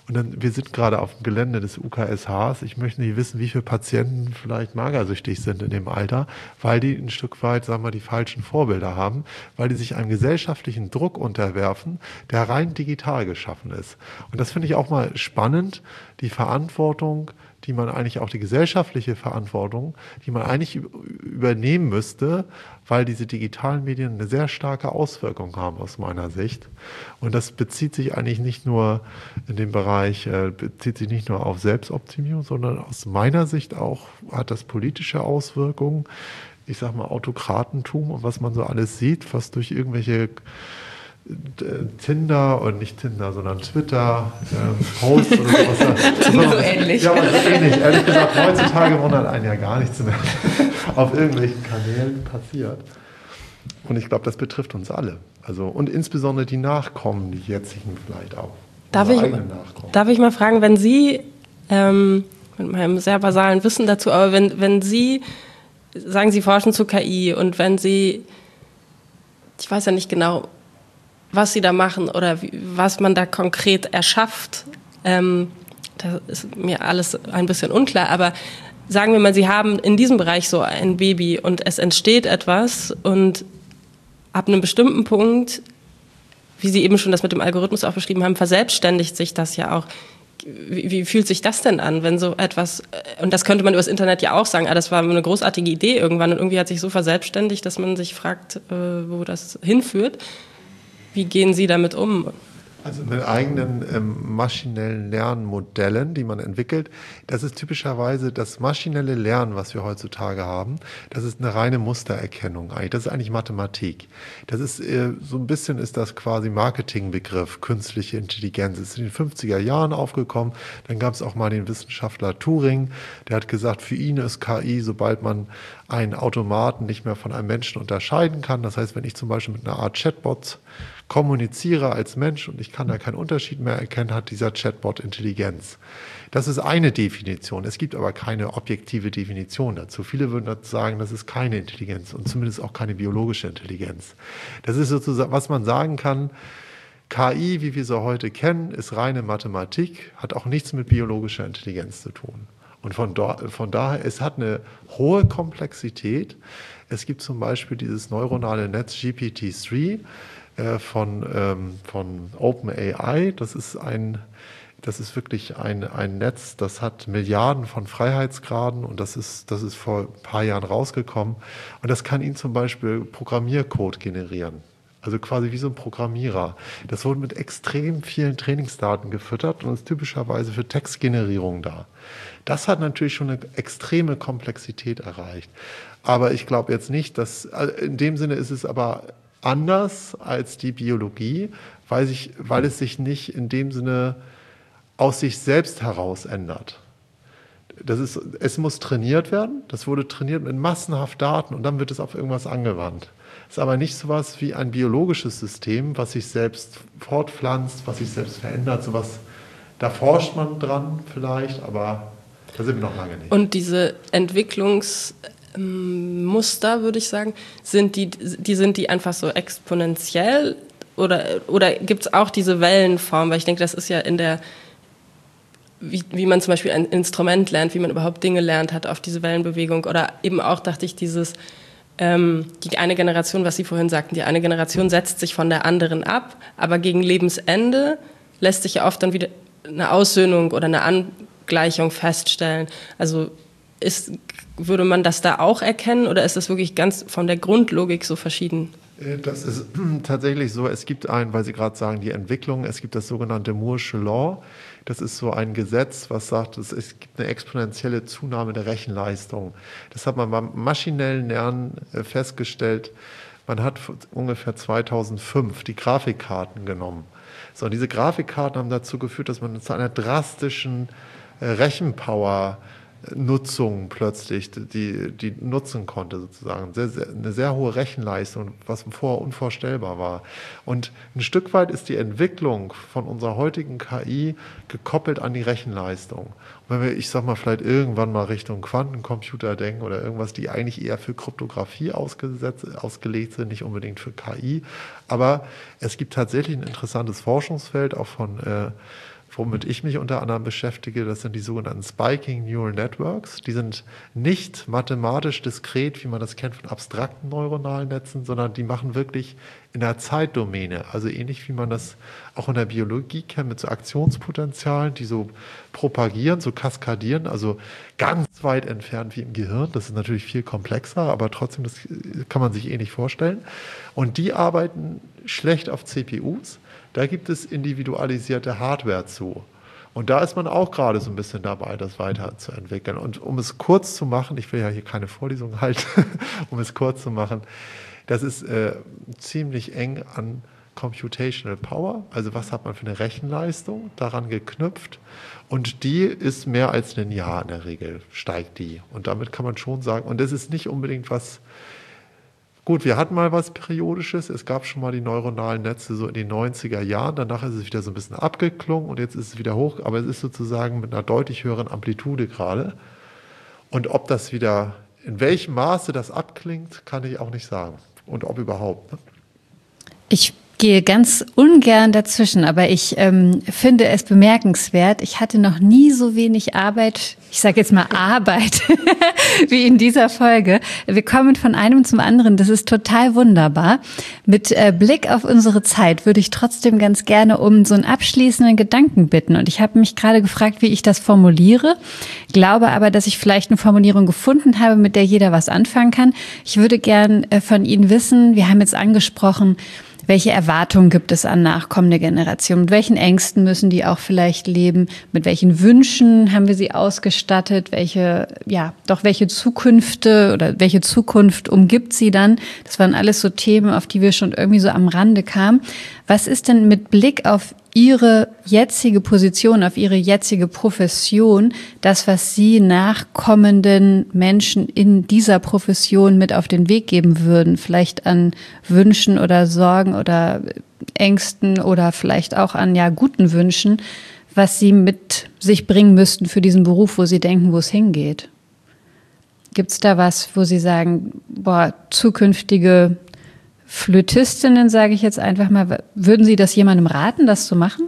Und dann, wir sind gerade auf dem Gelände des U K S Hs. Ich möchte nicht wissen, wie viele Patienten vielleicht magersüchtig sind in dem Alter, weil die ein Stück weit, sagen wir, die falschen Vorbilder haben, weil die sich einem gesellschaftlichen Druck unterwerfen, der rein digital geschaffen ist. Und das finde ich auch mal spannend, die Verantwortung, die man eigentlich auch die gesellschaftliche Verantwortung, die man eigentlich übernehmen müsste, weil diese digitalen Medien eine sehr starke Auswirkung haben aus meiner Sicht. Und das bezieht sich eigentlich nicht nur in dem Bereich, äh, bezieht sich nicht nur auf Selbstoptimierung, sondern aus meiner Sicht auch hat das politische Auswirkungen. Ich sag mal Autokratentum und was man so alles sieht, was durch irgendwelche Tinder und nicht Tinder, sondern Twitter, ähm, Posts oder sowas. Tinder so ähnlich. Ja, aber so ähnlich. Ehrlich gesagt, heutzutage wundert einen ja gar nichts mehr auf irgendwelchen Kanälen passiert. Und ich glaube, das betrifft uns alle. Also, und insbesondere die Nachkommen, die jetzigen vielleicht auch. Darf ich, darf ich mal fragen, wenn Sie, ähm, mit meinem sehr basalen Wissen dazu, aber wenn, wenn Sie, sagen Sie forschen zu K I und wenn Sie, ich weiß ja nicht genau, was sie da machen oder wie, was man da konkret erschafft, ähm, das ist mir alles ein bisschen unklar, aber sagen wir mal, Sie haben in diesem Bereich so ein Baby und es entsteht etwas und ab einem bestimmten Punkt, wie Sie eben schon das mit dem Algorithmus auch beschrieben haben, verselbstständigt sich das ja auch. Wie, wie fühlt sich das denn an, wenn so etwas, und das könnte man über das Internet ja auch sagen, ah, das war eine großartige Idee irgendwann und irgendwie hat sich so verselbstständigt, dass man sich fragt, äh, wo das hinführt. Wie gehen Sie damit um? Also mit eigenen ähm, maschinellen Lernmodellen, die man entwickelt. Das ist typischerweise das maschinelle Lernen, was wir heutzutage haben. Das ist eine reine Mustererkennung eigentlich. Das ist eigentlich Mathematik. Das ist äh, so ein bisschen ist das quasi Marketingbegriff, künstliche Intelligenz. Es ist in den fünfziger Jahren aufgekommen. Dann gab es auch mal den Wissenschaftler Turing, der hat gesagt, für ihn ist K I, sobald man einen Automaten nicht mehr von einem Menschen unterscheiden kann. Das heißt, wenn ich zum Beispiel mit einer Art Chatbot kommuniziere als Mensch und ich kann da keinen Unterschied mehr erkennen, hat dieser Chatbot Intelligenz. Das ist eine Definition. Es gibt aber keine objektive Definition dazu. Viele würden sagen, das ist keine Intelligenz und zumindest auch keine biologische Intelligenz. Das ist sozusagen, was man sagen kann, K I, wie wir sie heute kennen, ist reine Mathematik, hat auch nichts mit biologischer Intelligenz zu tun. Und von, do, von daher, es hat eine hohe Komplexität. Es gibt zum Beispiel dieses neuronale Netz G P T drei, Von, ähm, von OpenAI. Das ist ein, das ist wirklich ein, ein Netz, das hat Milliarden von Freiheitsgraden und das ist, das ist vor ein paar Jahren rausgekommen. Und das kann Ihnen zum Beispiel Programmiercode generieren. Also quasi wie so ein Programmierer. Das wurde mit extrem vielen Trainingsdaten gefüttert und ist typischerweise für Textgenerierung da. Das hat natürlich schon eine extreme Komplexität erreicht. Aber ich glaube jetzt nicht, dass, in dem Sinne ist es aber anders als die Biologie, weil, sich, weil es sich nicht in dem Sinne aus sich selbst heraus ändert. Das ist, es muss trainiert werden, das wurde trainiert mit massenhaft Daten und dann wird es auf irgendwas angewandt. Es ist aber nicht so etwas wie ein biologisches System, was sich selbst fortpflanzt, was sich selbst verändert, sowas, da forscht man dran vielleicht, aber da sind wir noch lange nicht. Und diese Entwicklungs- Muster, würde ich sagen, sind die, die sind die einfach so exponentiell oder, oder gibt es auch diese Wellenform? Weil ich denke, das ist ja in der, wie, wie man zum Beispiel ein Instrument lernt, wie man überhaupt Dinge lernt, hat auf diese Wellenbewegung oder eben auch, dachte ich, dieses, ähm, die eine Generation, was Sie vorhin sagten, die eine Generation setzt sich von der anderen ab, aber gegen Lebensende lässt sich ja oft dann wieder eine Aussöhnung oder eine Angleichung feststellen. Also ist würde man das da auch erkennen oder ist das wirklich ganz von der Grundlogik so verschieden? Das ist tatsächlich so. Es gibt ein, weil Sie gerade sagen, die Entwicklung, es gibt das sogenannte Moore'sche Law. Das ist so ein Gesetz, was sagt, es gibt eine exponentielle Zunahme der Rechenleistung. Das hat man beim maschinellen Lernen festgestellt. Man hat ungefähr zweitausendfünf die Grafikkarten genommen. So, und diese Grafikkarten haben dazu geführt, dass man zu einer drastischen Rechenpower Nutzung plötzlich, die, die nutzen konnte sozusagen. Sehr, sehr, eine sehr hohe Rechenleistung, was vorher unvorstellbar war. Und ein Stück weit ist die Entwicklung von unserer heutigen K I gekoppelt an die Rechenleistung. Und wenn wir, ich sag mal, vielleicht irgendwann mal Richtung Quantencomputer denken oder irgendwas, die eigentlich eher für Kryptographie ausgesetzt, ausgelegt sind, nicht unbedingt für K I. Aber es gibt tatsächlich ein interessantes Forschungsfeld, auch von äh, womit ich mich unter anderem beschäftige, das sind die sogenannten Spiking Neural Networks. Die sind nicht mathematisch diskret, wie man das kennt von abstrakten neuronalen Netzen, sondern die machen wirklich in der Zeitdomäne, also ähnlich wie man das auch in der Biologie kennt, mit so Aktionspotenzialen, die so propagieren, so kaskadieren, also ganz weit entfernt wie im Gehirn. Das ist natürlich viel komplexer, aber trotzdem, das kann man sich ähnlich vorstellen. Und die arbeiten schlecht auf C P Us. Da gibt es individualisierte Hardware zu. Und da ist man auch gerade so ein bisschen dabei, das weiterzuentwickeln. Und um es kurz zu machen, ich will ja hier keine Vorlesung halten, um es kurz zu machen, das ist äh, ziemlich eng an Computational Power, also was hat man für eine Rechenleistung daran geknüpft. Und die ist mehr als ein Jahr in der Regel, steigt die. Und damit kann man schon sagen, und das ist nicht unbedingt was. Gut, wir hatten mal was Periodisches. Es gab schon mal die neuronalen Netze so in den neunziger Jahren. Danach ist es wieder so ein bisschen abgeklungen und jetzt ist es wieder hoch. Aber es ist sozusagen mit einer deutlich höheren Amplitude gerade. Und ob das wieder, in welchem Maße das abklingt, kann ich auch nicht sagen. Und ob überhaupt. Ne? Ich gehe ganz ungern dazwischen, aber ich ähm, finde es bemerkenswert. Ich hatte noch nie so wenig Arbeit, ich sage jetzt mal Arbeit, wie in dieser Folge. Wir kommen von einem zum anderen, das ist total wunderbar. Mit äh, Blick auf unsere Zeit würde ich trotzdem ganz gerne um so einen abschließenden Gedanken bitten. Und ich habe mich gerade gefragt, wie ich das formuliere, glaube aber, dass ich vielleicht eine Formulierung gefunden habe, mit der jeder was anfangen kann. Ich würde gern äh, von Ihnen wissen, wir haben jetzt angesprochen, welche Erwartungen gibt es an nachkommende Generationen? Mit welchen Ängsten müssen die auch vielleicht leben? Mit welchen Wünschen haben wir sie ausgestattet? Welche, ja, doch welche Zukünfte oder welche Zukunft umgibt sie dann? Das waren alles so Themen, auf die wir schon irgendwie so am Rande kamen. Was ist denn mit Blick auf Ihre jetzige Position, auf Ihre jetzige Profession, das, was Sie nachkommenden Menschen in dieser Profession mit auf den Weg geben würden? Vielleicht an Wünschen oder Sorgen oder Ängsten oder vielleicht auch an, ja, guten Wünschen, was Sie mit sich bringen müssten für diesen Beruf, wo Sie denken, wo es hingeht? Gibt es da was, wo Sie sagen, boah, zukünftige Flötistinnen, sage ich jetzt einfach mal, würden Sie das jemandem raten, das zu machen?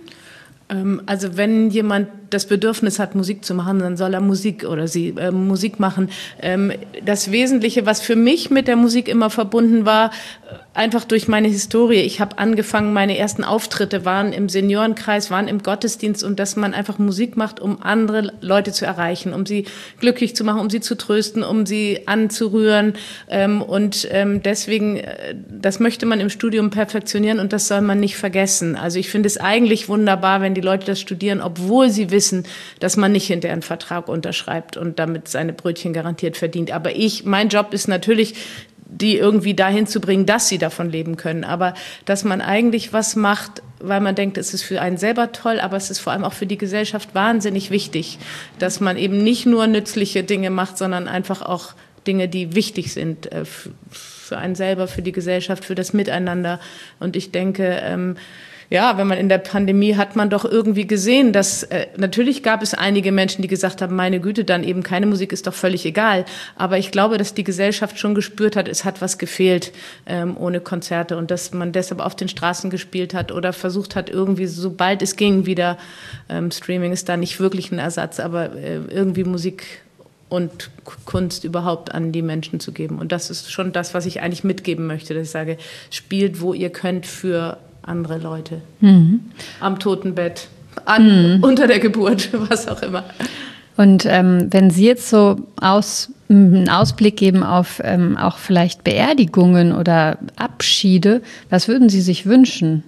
Also wenn jemand das Bedürfnis hat, Musik zu machen, dann soll er Musik oder sie äh, Musik machen. Ähm, das Wesentliche, was für mich mit der Musik immer verbunden war, einfach durch meine Historie. Ich habe angefangen, meine ersten Auftritte waren im Seniorenkreis, waren im Gottesdienst und dass man einfach Musik macht, um andere Leute zu erreichen, um sie glücklich zu machen, um sie zu trösten, um sie anzurühren. Ähm, und ähm, deswegen, äh, das möchte man im Studium perfektionieren und das soll man nicht vergessen. Also ich finde es eigentlich wunderbar, wenn die Leute das studieren, obwohl sie wissen, dass man nicht hinterher einen Vertrag unterschreibt und damit seine Brötchen garantiert verdient. Aber ich, mein Job ist natürlich, die irgendwie dahin zu bringen, dass sie davon leben können. Aber dass man eigentlich was macht, weil man denkt, es ist für einen selber toll, aber es ist vor allem auch für die Gesellschaft wahnsinnig wichtig, dass man eben nicht nur nützliche Dinge macht, sondern einfach auch Dinge, die wichtig sind äh, für einen selber, für die Gesellschaft, für das Miteinander. Und ich denke, ähm, ja, wenn man in der Pandemie hat man doch irgendwie gesehen, dass äh, natürlich gab es einige Menschen, die gesagt haben, meine Güte, dann eben keine Musik ist doch völlig egal. Aber ich glaube, dass die Gesellschaft schon gespürt hat, es hat was gefehlt ähm, ohne Konzerte und dass man deshalb auf den Straßen gespielt hat oder versucht hat, irgendwie, sobald es ging, wieder ähm, Streaming ist da nicht wirklich ein Ersatz, aber äh, irgendwie Musik und Kunst überhaupt an die Menschen zu geben. Und das ist schon das, was ich eigentlich mitgeben möchte, dass ich sage, spielt, wo ihr könnt für andere Leute. Mhm. Am Totenbett, an, mhm. unter der Geburt, was auch immer. Und ähm, wenn Sie jetzt so aus, einen Ausblick geben auf ähm, auch vielleicht Beerdigungen oder Abschiede, was würden Sie sich wünschen?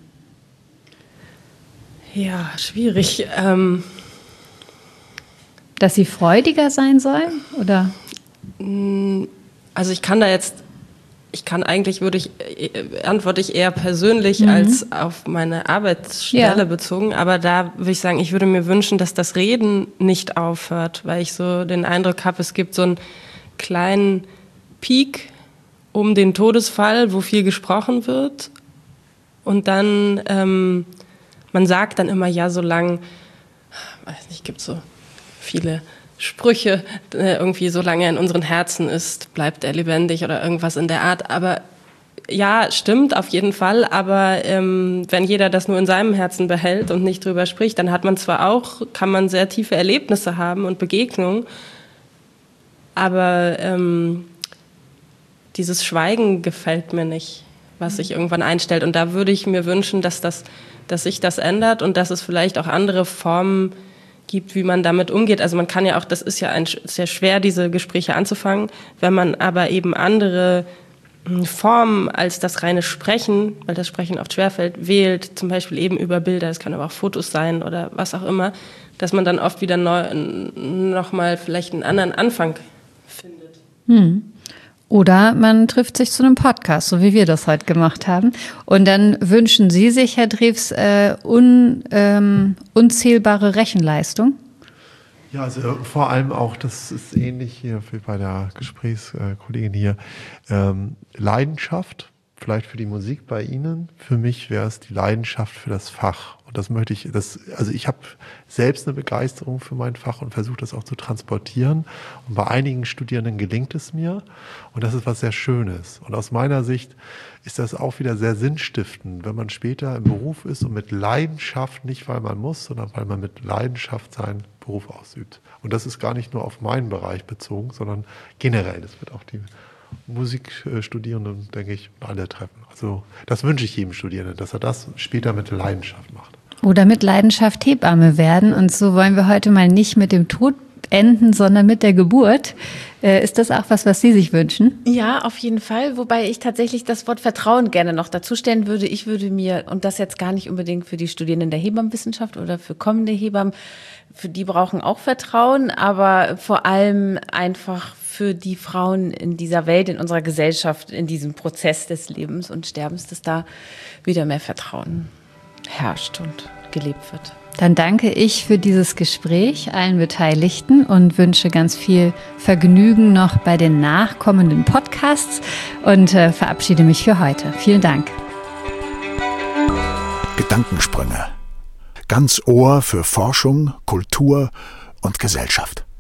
Ja, schwierig. Ähm Dass sie freudiger sein sollen, oder? Also ich kann da jetzt Ich kann eigentlich, würde ich, antworte ich eher persönlich mhm. als auf meine Arbeitsstelle ja. bezogen. Aber da würde ich sagen, ich würde mir wünschen, dass das Reden nicht aufhört, weil ich so den Eindruck habe, es gibt so einen kleinen Peak um den Todesfall, wo viel gesprochen wird. Und dann, ähm, man sagt dann immer, ja, solange, weiß nicht, gibt so viele Sprüche, irgendwie solange er in unseren Herzen ist, bleibt er lebendig oder irgendwas in der Art. Aber ja, stimmt auf jeden Fall, aber ähm, wenn jeder das nur in seinem Herzen behält und nicht drüber spricht, dann hat man zwar auch, kann man sehr tiefe Erlebnisse haben und Begegnungen, aber ähm, dieses Schweigen gefällt mir nicht, was sich irgendwann einstellt. Und da würde ich mir wünschen, dass, das, dass sich das ändert und dass es vielleicht auch andere Formen gibt, wie man damit umgeht. Also man kann ja auch, das ist ja ein, sehr schwer, diese Gespräche anzufangen, wenn man aber eben andere Formen als das reine Sprechen, weil das Sprechen oft schwerfällt, wählt, zum Beispiel eben über Bilder, es kann aber auch Fotos sein oder was auch immer, dass man dann oft wieder neu, nochmal vielleicht einen anderen Anfang findet. Hm. Oder man trifft sich zu einem Podcast, so wie wir das heute gemacht haben. Und dann wünschen Sie sich, Herr Drews, äh, un, ähm, unzählbare Rechenleistung? Ja, also vor allem auch, das ist ähnlich hier wie bei der Gesprächskollegin hier, ähm, Leidenschaft, vielleicht für die Musik bei Ihnen. Für mich wäre es die Leidenschaft für das Fach. Und das möchte ich, das, also ich habe selbst eine Begeisterung für mein Fach und versuche das auch zu transportieren. Und bei einigen Studierenden gelingt es mir. Und das ist was sehr Schönes. Und aus meiner Sicht ist das auch wieder sehr sinnstiftend, wenn man später im Beruf ist und mit Leidenschaft, nicht weil man muss, sondern weil man mit Leidenschaft seinen Beruf ausübt. Und das ist gar nicht nur auf meinen Bereich bezogen, sondern generell. Das wird auch die Musikstudierenden, denke ich, alle treffen. Also das wünsche ich jedem Studierenden, dass er das später mit Leidenschaft macht. Oder mit Leidenschaft Hebamme werden. Und so wollen wir heute mal nicht mit dem Tod enden, sondern mit der Geburt. Äh, ist das auch was, was Sie sich wünschen? Ja, auf jeden Fall. Wobei ich tatsächlich das Wort Vertrauen gerne noch dazu stellen würde. Ich würde mir, und das jetzt gar nicht unbedingt für die Studierenden der Hebammenwissenschaft oder für kommende Hebammen, für die brauchen auch Vertrauen, aber vor allem einfach für die Frauen in dieser Welt, in unserer Gesellschaft, in diesem Prozess des Lebens und Sterbens, dass da wieder mehr Vertrauen herrscht und gelebt wird. Dann danke ich für dieses Gespräch allen Beteiligten und wünsche ganz viel Vergnügen noch bei den nachkommenden Podcasts und äh, verabschiede mich für heute. Vielen Dank. Gedankensprünge. Ganz Ohr für Forschung, Kultur und Gesellschaft.